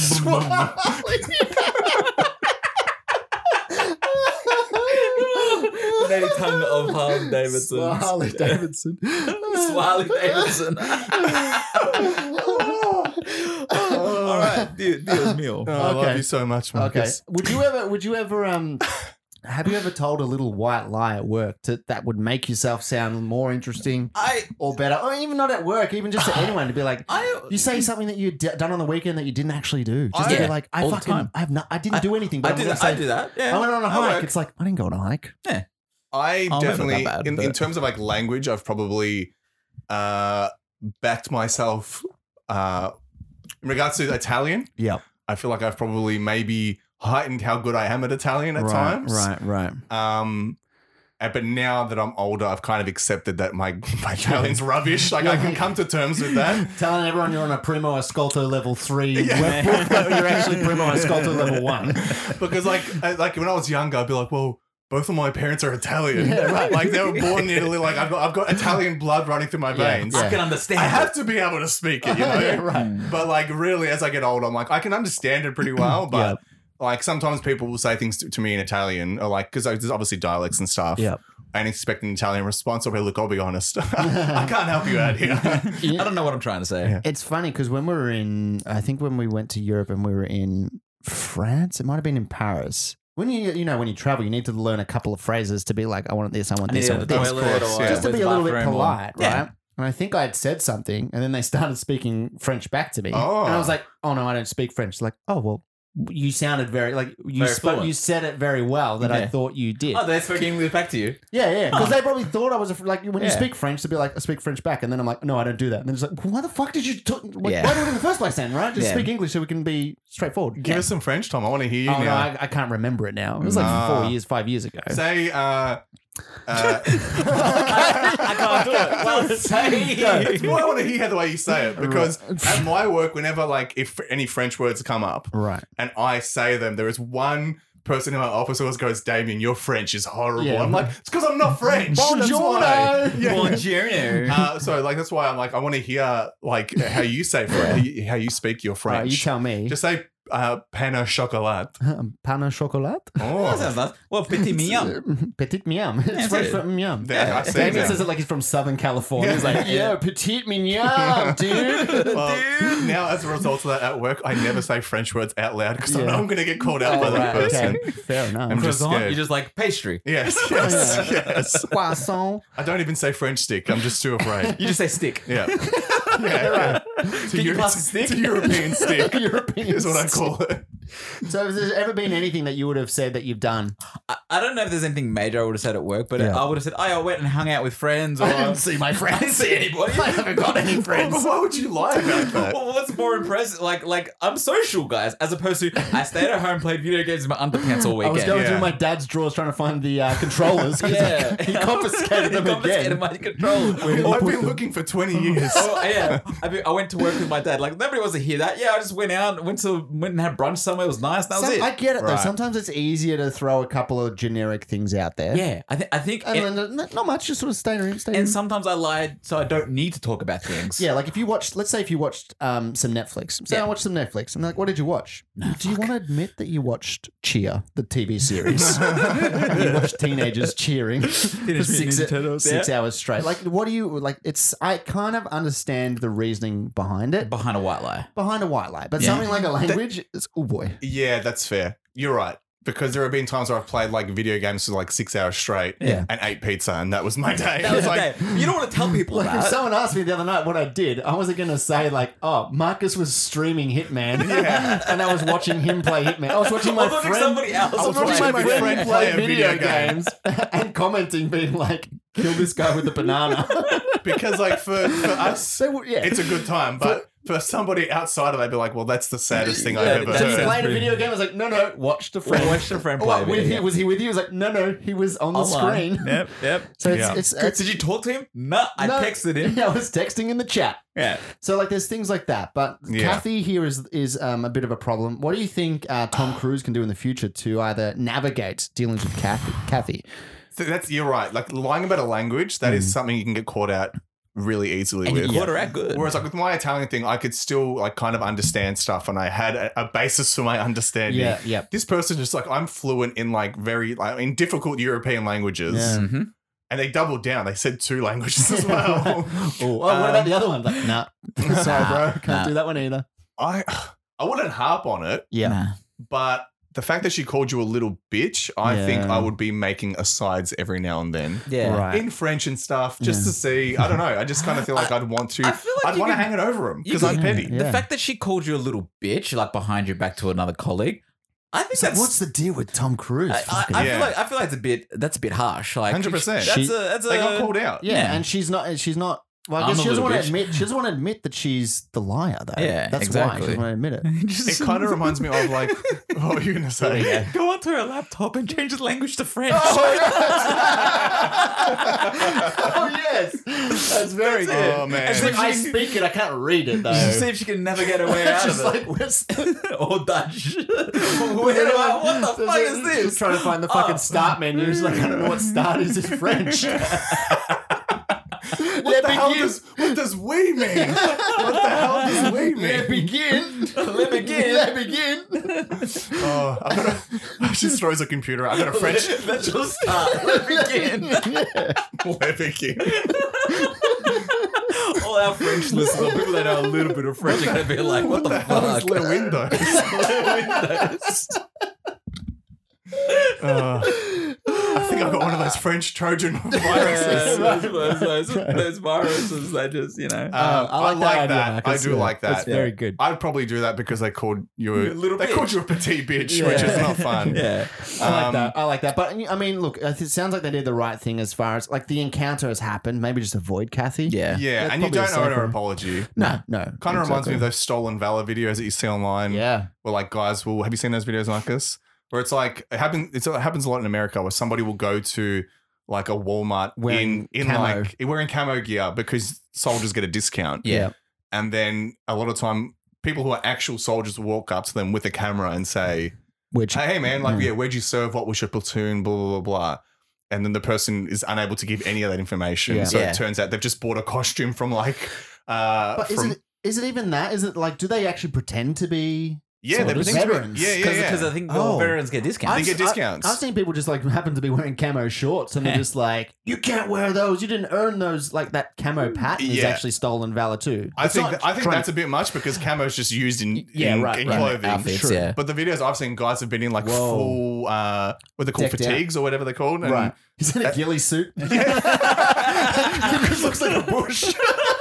The native tongue of Harley Davidson. Swahili Davidson. Swahili Davidson. All right, Dios Dios mío. Oh, I love Okay. you so much, Okay. Marcus. Would you ever? Would you ever? Um, have you ever told a little white lie at work to, that would make yourself sound more interesting I, or better, or even not at work, even just to anyone to be like, I, you say something that you'd d- done on the weekend that you didn't actually do, just to I- be like, I all the fucking, time. I have not, I didn't I- do anything, but I I'm do gonna that. say, I do that. Yeah, I went on a I hike. work. It's like I didn't go on a hike. I Oh, maybe not definitely, that bad, in, in but- terms of like language, I've probably uh, backed myself uh, in regards to Italian. Yep. I feel like I've probably maybe heightened how good I am at Italian at right, times. right, right. Um, uh, but now that I'm older, I've kind of accepted that my, my Italian's rubbish. Like I can come to terms with that. Telling everyone you're on a Primo Ascolto level three, Yeah. web- you're actually Primo Ascolto level one. Because like uh, like when I was younger, I'd be like, well, both of my parents are Italian. Yeah, right. Like they were born in Italy. Like I've got I've got Italian blood running through my Yeah, veins. yeah. I can understand. I have to be able to speak it, you know. Yeah, right. But like really, as I get older, I'm like I can understand it pretty well. But like sometimes people will say things to, to me in Italian, or like because there's obviously dialects and stuff. Yep. And expect an Italian response. I'll be look, I'll be honest. I can't help you out here. I don't know what I'm trying to say. Yeah. It's funny because when we were in, I think when we went to Europe and we were in France, it might have been in Paris. When you you know when you travel, you need to learn a couple of phrases to be like, I want this, I want I need this, to I go to want the this, toilet course, or yeah. just to where's be the a little bit bathroom or- polite, Yeah. right? And I think I had said something, and then they started speaking French back to me, Oh. and I was like, "Oh no, I don't speak French." Like, "Oh well, you sounded very like you Very spoke, fluent. you said it very well that I Yeah. thought you did." Oh, they spoke English back to you. Yeah, yeah, because Huh. they probably thought I was a, fr- like when you Yeah. speak French, to be like, I speak French back, and then I'm like, no, I don't do that. And then it's like, why the fuck did you? T- why, Yeah. why do it in the first place then? Right? Just Yeah. speak English so we can be straightforward. Give us some French, Tom. I want to hear you Oh no, now. I, I can't remember it now. It was like Nah. four years, five years ago. Say, uh, uh, I can't do it. Well, say. well, I want to hear the way you say it because at my work, whenever like if any French words come up Right. and I say them, there is one person in my office always goes, Damien, your French is horrible. Yeah. I'm like, it's because I'm not French. That's Buongiorno. why. Yeah. Buongiorno. Uh, so like that's why I'm like I want to hear like how you say French, how you, how you speak your All French. right, you tell me. Just say uh, pain au chocolat. Pain au chocolat? Oh, that sounds nice. Well, petit mignon. Petit miam. It's that's French it. for miam. Yeah, I see Damien that. says it like he's from Southern California. He's like, Yeah. yo, petit mignon, dude. Well, now as a result of that at work, I never say French words out loud because I know Yeah. I'm going to get called out by Oh, that right, person. okay. Fair enough. I'm just Croissant, scared. you're just like pastry. Yes, yes, yes. Poisson. I don't even say French stick. I'm just too afraid. You just say stick. Yeah. Yeah, yeah. It's a Can you Eu- pass a it's- stick? It's a European stick. European is what I stick. call it. So has there ever been anything that you would have said that you've done? I, I don't know if there's anything major I would have said at work, but Yeah. I would have said, oh, I went and hung out with friends. Or I didn't see my friends. I didn't see anybody. I haven't got any friends. But why would you lie about that? Well, what's more impressive? Like, like I'm social, guys, as opposed to I stayed at home, played video games in my underpants all I weekend. was going Yeah. through my dad's drawers trying to find the uh, controllers. 'cause Yeah. he confiscated them He confiscated again. my controller. I've been looking for twenty years. Oh yeah, I, mean, I went to work with my dad. Like nobody wants to hear that. Yeah, I just went out, went to went and had brunch somewhere. It was nice. That was Some- it. I get it though. Right. Sometimes it's easier to throw a couple of generic things out there. yeah, I think I think, And and, then, uh, not much, just sort of stay in. Stay in. and sometimes I lied, so I don't need to talk about things. Yeah, like if you watched, let's say if you watched um, some Netflix. Say Yeah. I watched some Netflix. I'm like, what did you watch? Do you want to admit that you watched Cheer, the T V series? You watched teenagers cheering for six, six hours straight. Like, what do you like? It's I kind of understand the reasoning behind it, behind a white lie. behind a white lie, but Yeah. something like a language, it's oh boy. Yeah, that's fair. You're right. Because there have been times where I've played like video games for like six hours straight Yeah. and ate pizza, and that was my day. That It was was like, okay. You don't want to tell people Like if that. someone asked me the other night what I did, I wasn't going to say like, "Oh, Marcus was streaming Hitman, Yeah. and I was watching him play Hitman." I was watching my I thought friend. somebody else. I was I was watching my friend, play a video, video game. games and commenting, being like, "Kill this guy with the banana." because like for, for us, So yeah, it's a good time, but for somebody outside of it, they'd be like, well, that's the saddest thing I've Yeah, ever that just sounds heard. playing a pretty- video game. I was like, "No, no, watch the friend." Watch the friend Oh, play. what, a with video he, was he with you? He was like, "No, no, he was on the Online. screen." Yep, yep. So it's, Yeah. it's, it's Did you talk to him? No, I no, texted him. Yeah, I was texting in the chat. Yeah. So like, there's things like that. But Yeah. Kathy here is is um, a bit of a problem. What do you think uh, Tom Cruise can do in the future to either navigate dealings with Kathy? Kathy? So that's you're right. Like lying about a language, that is something you can get caught out really easily And you with. caught her out good. Whereas like with my Italian thing, I could still like kind of understand stuff, and I had a, a basis for my understanding. Yeah, yeah. This person just like I'm fluent in like very like in difficult European languages, Yeah. Mm-hmm. and they doubled down. They said two languages as well. oh, oh, what about Um, the other one? Like, nah, sorry, bro, can't Nah. do that one either. I I wouldn't harp on it, Yeah, Nah. but the fact that she called you a little bitch, I think Yeah. I would be making asides every now and then. Yeah. right. In French and stuff, just Yeah. to see. I don't know. I just kind of feel like I, would want to. I feel like I'd you want to could- hang it over him you because could- I'm petty. Yeah. The fact that she called you a little bitch, like behind your back to another colleague, I think So that's. what's the deal with Tom Cruise? I, I, Fucking- I Yeah. feel like I feel like it's a bit. That's a bit harsh. Like one hundred percent. That's She- a. That's a. They got called out. yeah, yeah. and she's not. She's not. Well, I I'm guess a she doesn't little want to bitch. admit. She doesn't want to admit that she's the liar, though. Yeah, that's why she exactly. doesn't want to admit it. Just- It kind of reminds me of like, what were you going to say? Go onto her laptop and change the language to French. Oh yes, that's very That's good. it. Oh, man. It's like I speak it, I can't read it though. See if she can navigate her way out Just of like it. where's or Dutch. Where do I- what the fuck is this? Just trying to find the fucking Oh. start menu. She's like, I don't know what start is in French. What the hell does what does we mean? What the hell does we Let mean? begin. Let begin. Let begin. Oh, I gotta, she just throws a computer. I got a French. Let's just start. Let begin. Let begin. All our French listeners, or people that know a little bit of French, are going to be like, what, What the hell is fuck? Le Windows? Windows. Uh, I think I got one of those French Trojan Yeah, viruses. those, those, those viruses that just, you know. Um, I I like like, that idea, that. Marcus. I do Yeah. like that. That's very good. I'd probably do that because they called you a You little They bitch. called you a petite bitch, Yeah. which is not fun. yeah. I like Um, that. I like that. But I mean, look, it sounds like they did the right thing as far as like the encounter has happened. Maybe just avoid Kathy. Yeah. Yeah, That's and you probably don't a owe her safer- an apology. No, no. Kind of reminds me Exactly. of those stolen valor videos that you see online. Yeah. Where like guys will have you seen those videos, Marcus? Where it's like it happens. It's, it happens a lot in America where somebody will go to like a Walmart Wearing in in camo. like wearing camo gear because soldiers get a discount. Yeah. And then a lot of time, people who are actual soldiers will walk up to them with a camera and say, Which Hey man, like Mm. yeah, where'd you serve? What was your platoon? Blah blah blah blah. And then the person is unable to give any of that information. Yeah. So Yeah. it turns out they've just bought a costume from like uh But is from it is it even that? Is it like do they actually pretend to be yeah, sort they're of pretending to be- veterans? yeah, yeah, Because yeah. I think Oh. all veterans get discounts. They get I- discounts. I've seen people just like happen to be wearing camo shorts and they're just like, you can't wear those. You didn't earn those. Like that camo pattern is Yeah. actually stolen valor too. I It's think not I think trying- that's a bit much because camo is just used in, Yeah, in, right, in right. clothing. Outfits, True. yeah. But the videos I've seen, guys have been in like Whoa. full uh what are they called, Decked out. fatigues or whatever they're called. And right. He's in a ghillie suit. He just looks like a bush.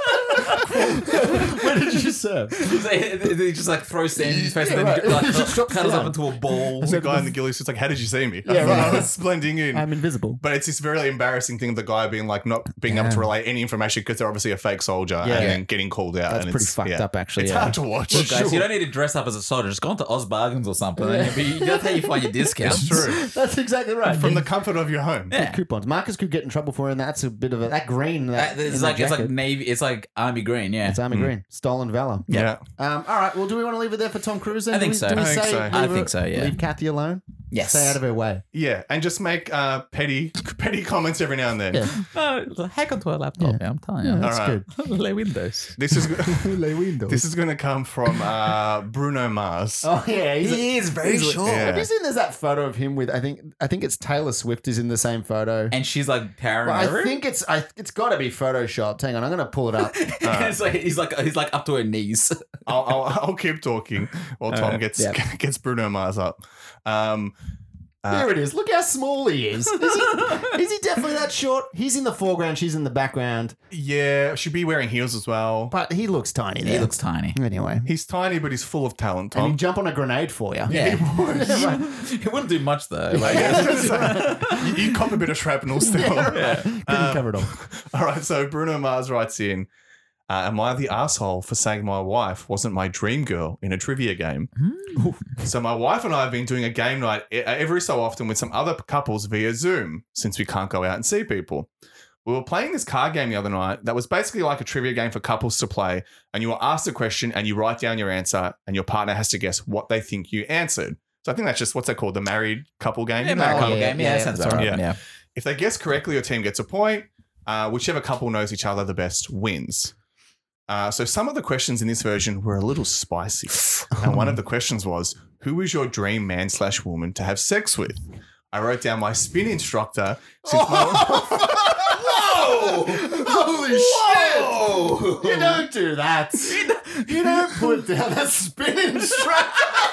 Where did you serve? they, they just like throw sand in his face Yeah, and then right. like, Just drops cuddles down. up into a ball. the guy in the ghillie suit's like, how did you see me? Yeah, right. I was blending in. I'm invisible. But it's this very embarrassing thing of the guy being like not being able to Yeah. relay any information because they're obviously a fake soldier Yeah. and then getting called out. That's and pretty it's, fucked yeah. up, actually. It's yeah. hard to watch. Look, guys, you don't need to dress up as a soldier. Just go into Oz Bargains or something. And you'll be, that's how you find your discounts. It's true. That's exactly right. From the comfort of your home. Yeah. coupons. Marcus could get in trouble for it, and that's a bit of a that green. That, That- it's in like that it's like jacket. navy. It's like army green. Yeah. It's army green, stolen valor. Yeah. Um, all right. Well, do we want to leave it there for Tom Cruise? Then? I think do we, so. Do we I think say so. leave I her- think so, yeah. Leave Kathy alone. Yes. Stay out of her way. Yeah. And just make uh, petty petty comments every now and then. Yeah. No, hack onto a laptop. Yeah. Yeah, I'm telling Yeah, you. that's All right. good. Lay Windows. This is Les windows. this is going to come from uh, Bruno Mars. Oh yeah, he is very he's- short. yeah. Have you seen? There's that photo of him with I think I think it's Taylor Swift is in the same photo. And she's like towering Well, over I him. think it's I it's got to be photoshopped. Hang on, I'm gonna pull it up. And it's like he's like he's like up to her knees. I'll, I'll, I'll keep talking while Tom Alright. gets Yeah. gets Bruno Mars up. Um, uh, There it is. Look how small he is. Is he, is he definitely that short? He's in the foreground. She's in the background. yeah, should be wearing heels as well. But he looks tiny. He There. looks tiny. anyway. He's tiny, but he's full of talent, And Tom. he'd jump on a grenade for you. Yeah. Right. He wouldn't do much though. Like, yeah, you, you cop a bit of shrapnel still. Yeah, right. Couldn't cover it all. All right, so Bruno Mars writes in, uh, am I the asshole for saying my wife wasn't my dream girl in a trivia game? So my wife and I have been doing a game night e- every so often with some other couples via Zoom since we can't go out and see people. We were playing this card game the other night that was basically like a trivia game for couples to play, and you were asked a question and you write down your answer and your partner has to guess what they think you answered. So I think that's just what's that called, the married couple game? Yeah, You know, married Oh, couple yeah, game. yeah, Yeah, sounds that's about right. right. Yeah. Yeah. If they guess correctly, your team gets a point. Uh, whichever couple knows each other the best wins. Uh, so some of the questions in this version were a little spicy. And one of the questions was, who is your dream man slash woman to have sex with? I wrote down my spin instructor. Since my- Whoa! Holy shit! You don't do that. You don't put down that spinning strap.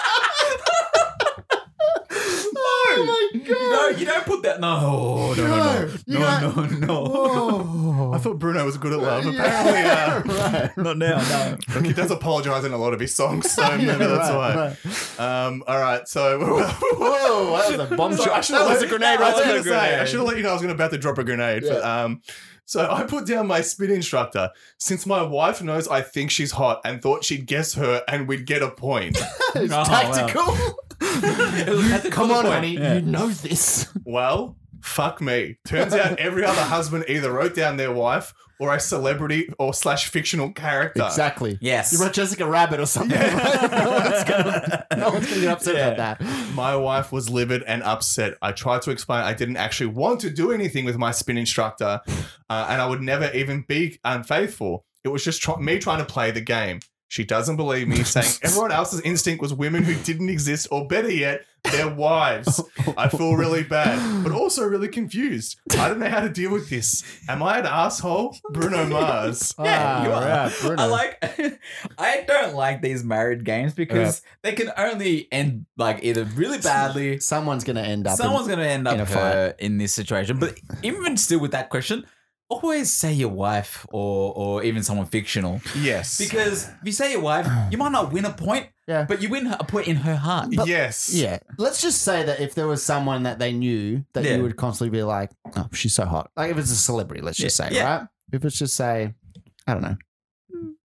Oh my god! No, you don't put that. No, no, no, no, you no, got- no, no. Oh. I thought Bruno was good at love. Yeah, Apparently, uh, right. Not now, no. look, he does apologize in a lot of his songs, so Yeah, maybe that's right, why. right. Um, all right, so Whoa, that was a bomb So I shot. should That have was let- a grenade I right was there. gonna say, I should have let you know I was going to about to drop a grenade. But, um, so I put down my spin instructor since my wife knows I think she's hot and thought she'd guess her and we'd get a point. It's Oh, tactical. You- Come on, honey. Yeah. You know this. Well, fuck me. Turns out every other husband either wrote down their wife or a celebrity or slash fictional character. Exactly. Yes. You wrote Jessica Rabbit or something. Right? No one's gonna, no one's gonna get upset Yeah. about that. My wife was livid and upset. I tried to explain I didn't actually want to do anything with my spin instructor, uh, and I would never even be unfaithful. It was just tr- me trying to play the game. She doesn't believe me, saying everyone else's instinct was women who didn't exist, or better yet, their wives. I feel really bad, but also really confused. I don't know how to deal with this. Am I an asshole? Bruno Mars. Yeah, you Ah, are. right, Bruno. I like. I don't like these married games because they can only end like either really badly. Someone's gonna end up. Someone's in, going to end up in a uh, in this situation. But even still, with that question, always say your wife or or even someone fictional, Yes. because if you say your wife, you might not win a point, Yeah. but you win a point in her heart. But- yes. Yeah. Let's just say that if there was someone that they knew that Yeah. you would constantly be like, oh, she's so hot. Like if it's a celebrity, let's just Yeah. say, Yeah. right? If it's just say, I don't know.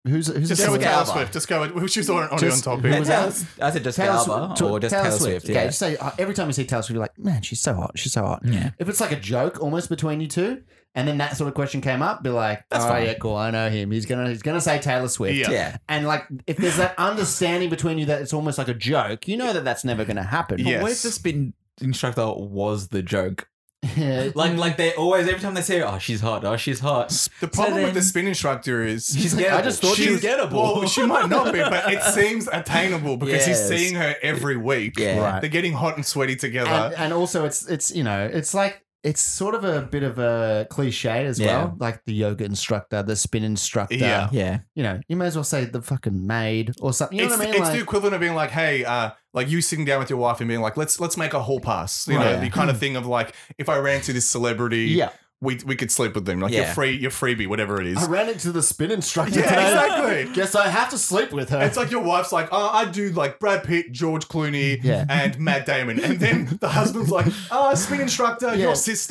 Who's who's Just the go with Jessica Taylor Alba. Swift. Just go with. She's already on Just- topic. who was Taylor- that? I said Jessica Taylor Alba Swift- or just Taylor, Swift. Okay, Yeah. just say uh, every time you see Taylor Swift, you're like, man, she's so hot. She's so hot. Yeah. If it's like a joke almost between you two, and then that sort of question came up, be like, That's oh fine. yeah, cool. I know him. He's gonna he's gonna say Taylor Swift. Yeah. Yeah. And like, if there's that understanding between you that it's almost like a joke, you know that that's never gonna happen. Yeah. What if Yes. the spin instructor was the joke? Yeah. Like, like they always every time they say, "Oh, she's hot. Oh, she's hot." The problem then- with the spin instructor is She's gettable. I just thought she was gettable. Well, she might not be, but it seems attainable because Yes. he's seeing her every week. Yeah. Right. They're getting hot and sweaty together. and, and also it's it's you know it's like it's sort of a bit of a cliche as Yeah. well, like the yoga instructor, the spin instructor. Yeah. yeah. You know, you may as well say the fucking maid or something. You know it's, what I mean? it's Like, the equivalent of being like, hey, uh, like you sitting down with your wife and being like, let's let's make a hall pass. You know, Right. the kind of thing of like, if I ran to this celebrity, yeah. we we could sleep with them. Like Yeah. your free your freebie, whatever it is. I ran into the spin instructor Yeah, today. exactly. Guess I have to sleep with her. It's like your wife's like, oh, I do like Brad Pitt, George Clooney, Yeah. and Matt Damon. And then the husband's like, oh, spin instructor, Yeah. your sister,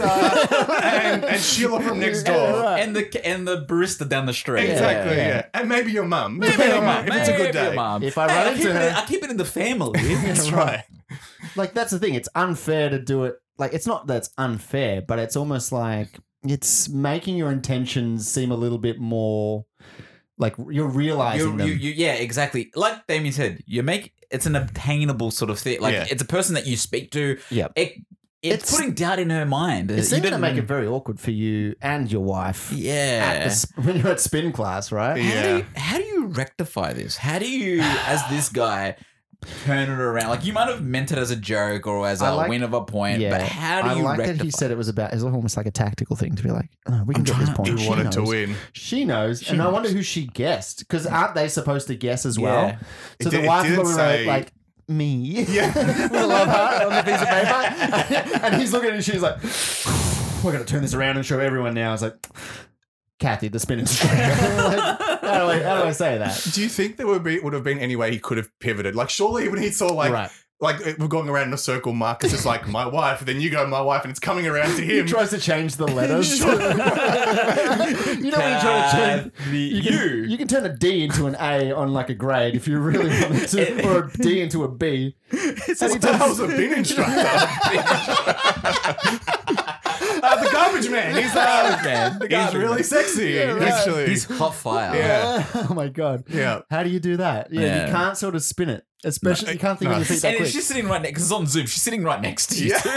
and, and Sheila from next door. Yeah, right. And the and the barista down the street. Exactly, yeah. Yeah. And maybe your mum. Maybe Depending your on mum. if it's a good Maybe your day. mum. If I Hey, run I keep into it her- in- I keep it in the family. That's right. Like that's the thing. It's unfair to do it. Like it's not that it's unfair, but it's almost like it's making your intentions seem a little bit more like you're realizing You, them. you, you, yeah, exactly. Like Damien said, you make it's an obtainable sort of thing. Like Yeah. it's a person that you speak to. Yep. It, it's, It's- putting doubt in her mind. it's You going to don't- make it very awkward for you and your wife at Yeah. the, sp- when you're at spin class, right? Yeah. How, do you, how do you rectify this? How do you, as this guy, turn it around? Like you might have meant it as a joke or as I a like- win of a point, Yeah, but how do I you like rectify? that he said it was about. It's almost like a tactical thing to be like, oh, we can I'm get this trying- point. He She wanted to knows. win. She knows, She and I knows. wonder who she guessed because aren't they supposed to guess as well? Yeah. So It the did- it wife didn't probably say- wrote like me, Yeah. with a love heart on the piece of paper, and he's looking at it and she's like, we're gonna turn this around and show everyone now. I was like, Kathy, the spin instructor. Like, how, do I, how do I say that? Do you think there would be would have been any way he could have pivoted? Like surely when he saw like right. like we're going around in a circle, Marcus is like my wife, then you go my wife, and it's coming around to He him. tries to change the letters. you know when you try to change. Kathy, You can, you. you can turn a D into an A on like a grade if you really wanted to, or a D into a B. It's What the hell's a bin instructor? uh, the garbage man. He's the Garbage man. He's Garbage really man. sexy. Yeah, right. Actually, He's hot fire. Yeah. oh my god. yeah. How do you do that? Yeah, Yeah. you can't sort of spin it. Especially you can't think No. on your feet that And quick. she's sitting right next, because it's on Zoom. She's sitting right next to you. Yeah.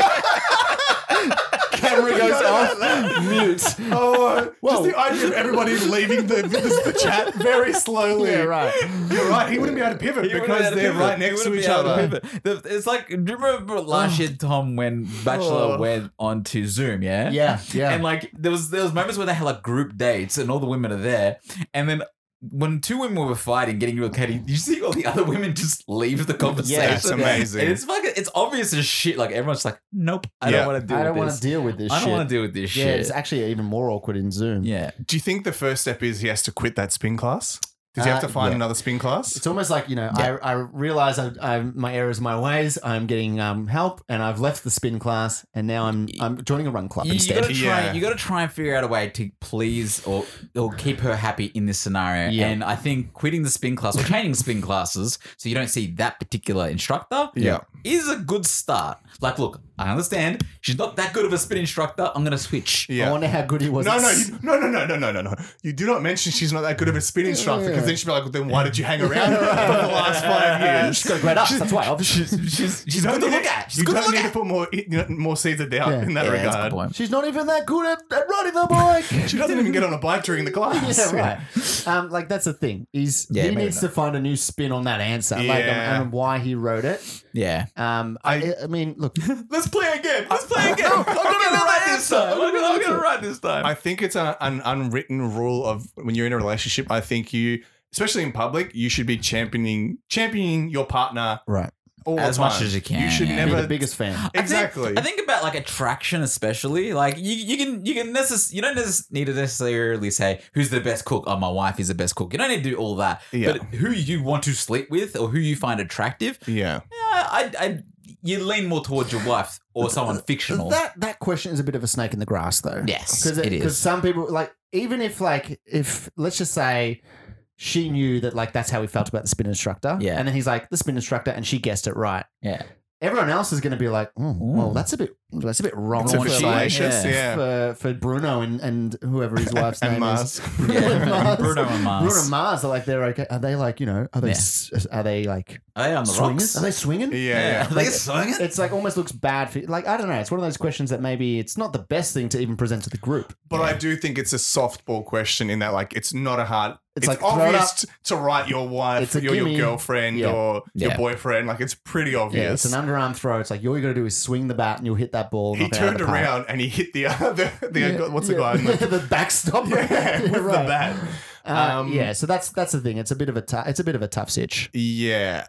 too. Camera goes off. Mute. Oh, Whoa. just the idea of everybody leaving the, the, the chat very slowly. Yeah, right. You're right. He wouldn't be able to pivot He wouldn't because be able to they're pivot. right He next to wouldn't each be able to other. pivot. The- It's like, do you remember last year, Tom, when Bachelor Oh. went onto Zoom, yeah? Yeah, yeah. And like there was there was moments where they had like group dates and all the women are there, and then when two women were fighting, getting real catty, you see all the other women just leave the conversation. Yeah, it's amazing. And it's fucking, it's obvious as shit. Like everyone's like, nope, I Yeah. don't want to deal I don't with want this. to deal with this I shit. don't want to deal with this yeah, shit. it's actually even more awkward in Zoom. yeah. Do you think the first step is he has to quit that spin class? Does he have Uh, to find yeah. another spin class? It's almost like, you know, Yeah. I, I realize I, I, my errors, my ways. I'm getting um, help, and I've left the spin class, and now I'm I'm joining a run club You, you instead. gotta try. Yeah. You gotta try and figure out a way to please or or keep her happy in this scenario. Yeah. And I think quitting the spin class or changing spin classes so you don't see that particular instructor Yeah. is a good start. Like, look, I understand she's not that good of a spin instructor. I'm gonna switch. I Yeah. wonder how good he was. No, at no, s- you, no, no, no, no, no, no, no. You do not mention she's not that good of a spin instructor because then she'd be like, well, then why did you hang around for the last five years? She's got great ups. That's why. Obviously. She's she's, she's You good don't to need- look at. She's You good to don't look need to at. put more you know, more seeds of doubt Yeah. in that Yeah, that's a good regard. point. She's not even that good at, at riding the bike. She doesn't even get on a bike during the class. Yeah, right. Um, like that's the thing. He's Yeah, he maybe needs not. to find a new spin on that answer, like um, Yeah. and why he wrote it. Yeah. Um, I, I- I mean, look, Let's play again. Let's play again. I'm gonna write this time. I'm gonna, I'm gonna write this time. I think it's a, an unwritten rule of when you're in a relationship. I think you, especially in public, you should be championing championing your partner right, all As the much time. as you can, You should yeah. be never. the biggest fan. I think- Exactly. I think, about like attraction, especially. Like you, you can, you can necess- You don't necess- need to necessarily say who's the best cook. Oh, my wife is the best cook. You don't need to do all that. Yeah. But who you want to sleep with or who you find attractive, yeah. yeah, I, I, you lean more towards your wife or someone fictional. That that question is a bit of a snake in the grass, though. Yes, because it Because is. some people like even if like if let's just say she knew that like that's how he felt about the spin instructor. Yeah. And then he's like the spin instructor, and she guessed it right. Yeah. Everyone else is going to be like, oh, well, that's a bit, that's a bit wrong. It's a for, bit like, salacious, yeah. yeah. for for Bruno and, and whoever his wife's And name Mars. is. Yeah. Mars. Bruno and Mars. Bruno and Mars are like they're okay. Are they like you know? Are they Yeah. s- are they like Are they on the swingers? rocks? Are they swinging? Yeah, Yeah. yeah. Are they swinging? It's like almost looks bad for like I don't know. It's one of those questions that maybe it's not the best thing to even present to the group. But I do think it's a softball question in that, like, it's not a hard. It's It's, like, throw it obvious t- to write your wife, It's a your, your gimme. girlfriend, Yeah. or your Yeah. boyfriend. Like, it's pretty Yeah, obvious. it's an underarm throw. It's like all you got to do is swing the bat and you'll hit that ball. he knock it out of turned the park. around and he hit the other. The, Yeah, what's the yeah. guy? In the, the backstop. yeah, with Right. the bat. Uh, Um, yeah, so that's that's the thing. It's a bit of a tou- it's a bit of a tough sitch. Yeah.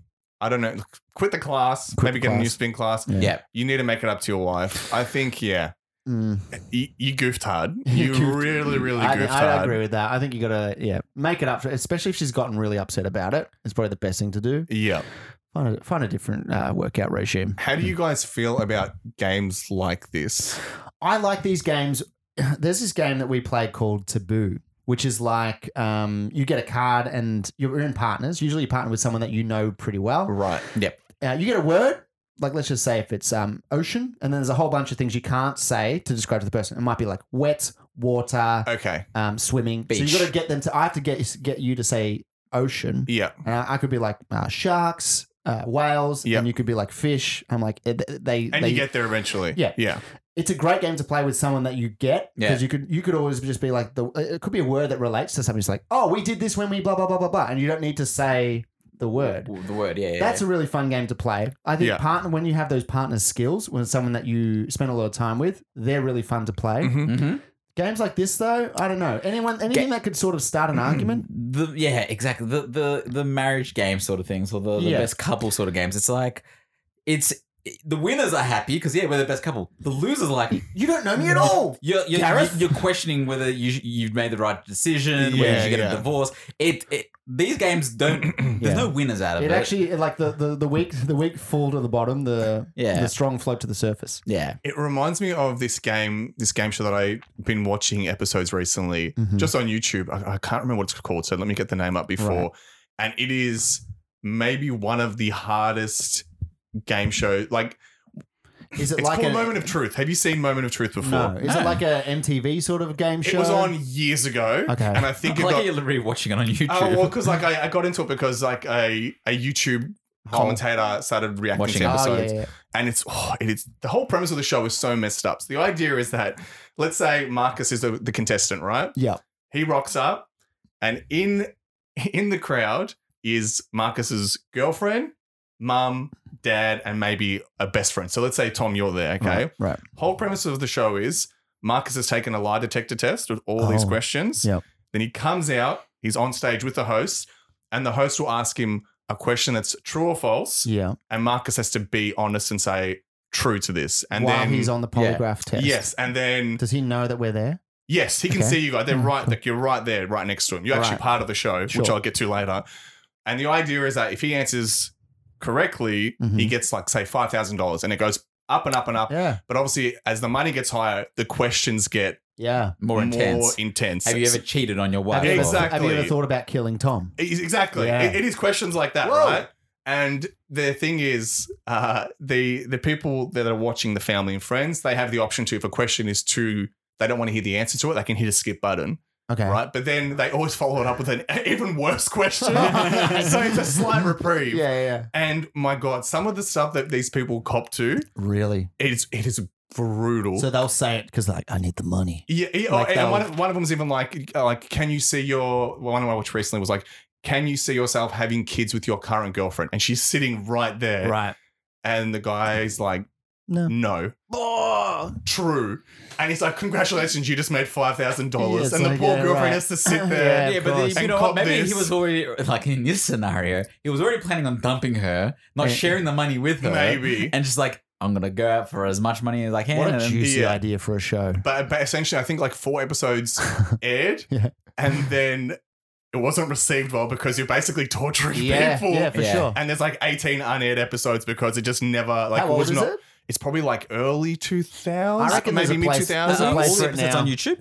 I don't know. Quit the class. Quit maybe the get a new class. spin class. Yeah. Yeah. You need to make it up to your wife. I think, yeah. Mm. You, you goofed hard. You You goofed- really, really I, goofed I hard. agree with that. I think you got to yeah make it up, for, especially if she's gotten really upset about it. It's probably the best thing to do. Yeah. Find a find a different uh, workout regime. How do you guys feel about games like this? I like these games. There's this game that we played called Taboo, which is like um, you get a card and you're in partners. Usually you partner with someone that you know pretty well. Right. Yep. Uh, you get a word, like let's just say if it's um, ocean, and then there's a whole bunch of things you can't say to describe to the person. It might be like wet, water, Okay. um, swimming. So Beach. you got to get them to. I have to get get you to say ocean, Yeah. and I, I could be like uh, sharks, uh, whales, Yep. and you could be like fish. I'm like eh, they. And they you get there eventually. Yeah. Yeah. it's a great game to play with someone that you get Yeah. because you could you could always just be like the it could be a word that relates to something. It's like, oh, we did this when we blah blah blah blah blah, and you don't need to say the word. The word, yeah. yeah That's yeah. a really fun game to play. I think Yeah. partner when you have those partner skills, when it's someone that you spend a lot of time with, they're really fun to play. Mhm. Mhm. Games like this, though, I don't know. Anyone, anything that could sort of start an argument. The yeah, exactly. The the the marriage game sort of things, or the, the Yeah. best couple sort of games. It's like it's the winners are happy because yeah, we're the best couple. The losers are like You don't know me at all. you're you're, Gareth? you're questioning whether you you've made the right decision, whether Yeah, you should get yeah. a divorce. It, it these games don't. There's Yeah. no winners out of It it. actually like the, the the weak the weak fall to the bottom, the Yeah. the strong float to the surface. yeah. It reminds me of this game, this game show that I've been watching episodes recently, Mhm. just on YouTube. I, I can't remember what it's called, so let me get the name up before. Right. And it is maybe one of the hardest game shows. Like, Is it it's like called a Moment of Truth. Have you seen Moment of Truth before? no? Is it No. like a M T V sort of game show? It was on years ago. Okay. And I think I it like got. how you're rewatching it on YouTube. Oh, well, because like I, I got into it because like a, a YouTube commentator started reacting Watching to it. Oh episodes. yeah, yeah. And it's oh, it is the whole premise of the show is so messed up. So the idea is that let's say Marcus is the, the contestant, right? Yeah. He rocks up, and in in the crowd is Marcus's girlfriend, mum, dad, and maybe a best friend. So let's say Tom, you're there. Okay. Right. right. Whole premise of the show is Marcus has taken a lie detector test with all these Oh, questions. yep. Then he comes out. He's on stage with the host, and the host will ask him a question that's true or false. Yeah. And Marcus has to be honest and say true to this. And While then he's on the yeah. polygraph test. yes, and then Does he know that we're there? yes, he can Okay. see you guys. They're Mm, right, cool. like you're right there, right next to him. You're actually Right. part of the show, which Sure. I'll get to later. And the idea is that if he answers correctly, Mhm. he gets like say five thousand dollars, and it goes up and up and up. Yeah. But obviously, as the money gets higher, the questions get Yeah. more intense. More intense. Have you ever cheated on your wife? Have you, ever, Exactly. have you ever thought about killing Tom? Ex- Exactly. Yeah. It, it is questions like that, Whoa. right? And the thing is, uh, the the people that are watching the family and friends, they have the option to, if a question is too, they don't want to hear the answer to it, they can hit a skip button, Okay. right? But then they always follow it up with an even worse question. So it's a slight reprieve. Yeah, yeah, yeah. And my God, some of the stuff that these people cop to, Really? it is it is brutal. So they'll say it because like, I need the money. Yeah, yeah Like and they'll- one of, one of them's even like, uh, like, can you see your? Well, one I watched recently was like, can you see yourself having kids with your current girlfriend? And she's sitting right there, Right. and the guy's like, No. no, Oh, true. And he's like, congratulations, you just made five thousand Yeah, dollars, it's and the like, poor yeah, girlfriend right. has to sit Yeah, there. Yeah, of but course. the, you And know what? cop Maybe this. he was already like in this scenario. He was already planning on dumping her, not Yeah. sharing the money with her, Maybe. and just like I'm gonna go out for as much money as I can. what a and- juicy Yeah. idea for a show. But, but essentially, I think like four episodes aired, Yeah. and then it wasn't received well because you're basically torturing Yeah, people. yeah, for Yeah. sure. And there's like eighteen unaired episodes because it just never like How it old was is not. it? It's probably like early two thousands, I reckon there's maybe a mid place- two there's a thousands. place all for the it episodes now. on YouTube.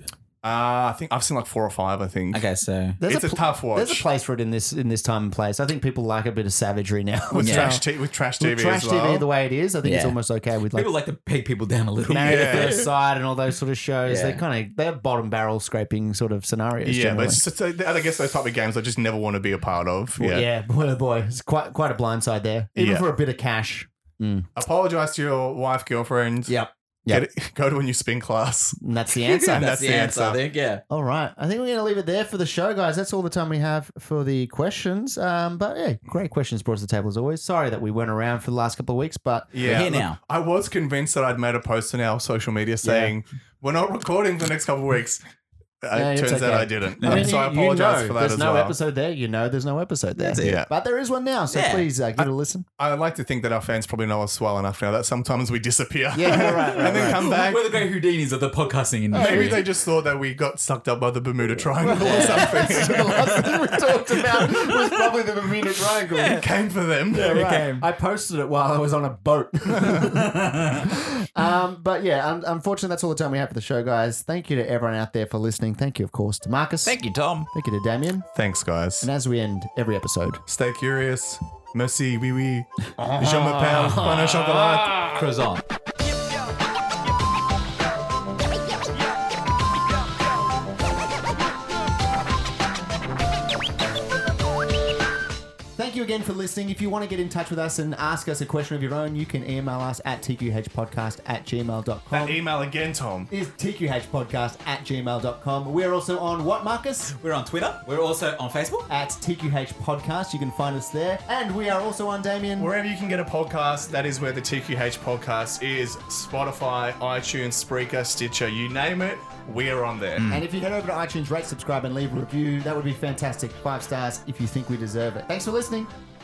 Uh, I think I've seen like four or five. I think. Okay, so It's a pl- tough watch. There's a place for it in this in this time and place. I think people like a bit of savagery now. with Yeah. trash t- with trash T V With trash as well. T V the way it is, I think it's Yeah. almost okay with like people like to peg people down a little. Married Yeah. at First Sight and all those sort of shows. Yeah. They're kind of they're bottom barrel scraping sort of scenarios. Yeah, generally. but it's just, it's, I guess those type of games I just never want to be a part of. Yeah. yeah, boy, oh boy, it's quite quite a blindside there, even Yeah. for a bit of cash. Apologize to your wife, girlfriend. Yep. Get it, go to a new spin class. And that's the answer. And That's, the answer, I think. Yeah. All right. I think we're going to leave it there for the show, guys. That's all the time we have for the questions. Um, but yeah, great questions brought to the table as always. Sorry that we weren't around for the last couple of weeks, but Yeah. here now. I was convinced that I'd made a post on our social media saying we're not recording for the next couple of weeks. Uh, Yeah, it it's turns out okay. I didn't. I mean, so I you- you apologize know for that there's as no well. episode there. You know there's no episode there. That's it. Yeah. But there is one now, so Yeah. please uh, give it a listen. I like to think that our fans probably know us well enough now that sometimes we disappear. Yeah, right, right, and then right. come back. We're the great Houdinis of the podcasting industry. Maybe they just thought that we got sucked up by the Bermuda Triangle or something. the last thing we talked about was probably the Bermuda Triangle. It came for them. Yeah, right. came. I posted it while I was on a boat. um, but yeah, un- unfortunately, that's all the time we have for the show, guys. Thank you to everyone out there for listening. Thank you, of course, to Marcus. Thank you, Tom. Thank you to Damien. Thanks, guys. And as we end every episode, Stay curious. Merci, oui, oui. Je m'appelle pain au chocolat. Croissant. thank you again for listening. If you want to get in touch with us and ask us a question of your own, you can email us at t q h podcast at gmail dot com. That email again, Tom. Is t q h podcast at gmail dot com. We're also on what, Marcus? We're on Twitter. We're also on Facebook. At T Q H Podcast. You can find us there. And we are also on, Damien. Wherever you can get a podcast, that is where the T Q H podcast is. Spotify, iTunes, Spreaker, Stitcher, you name it, we are on there. And if you head over to iTunes, rate, subscribe, and leave a review, that would be fantastic. Five stars if you think we deserve it. Thanks for listening.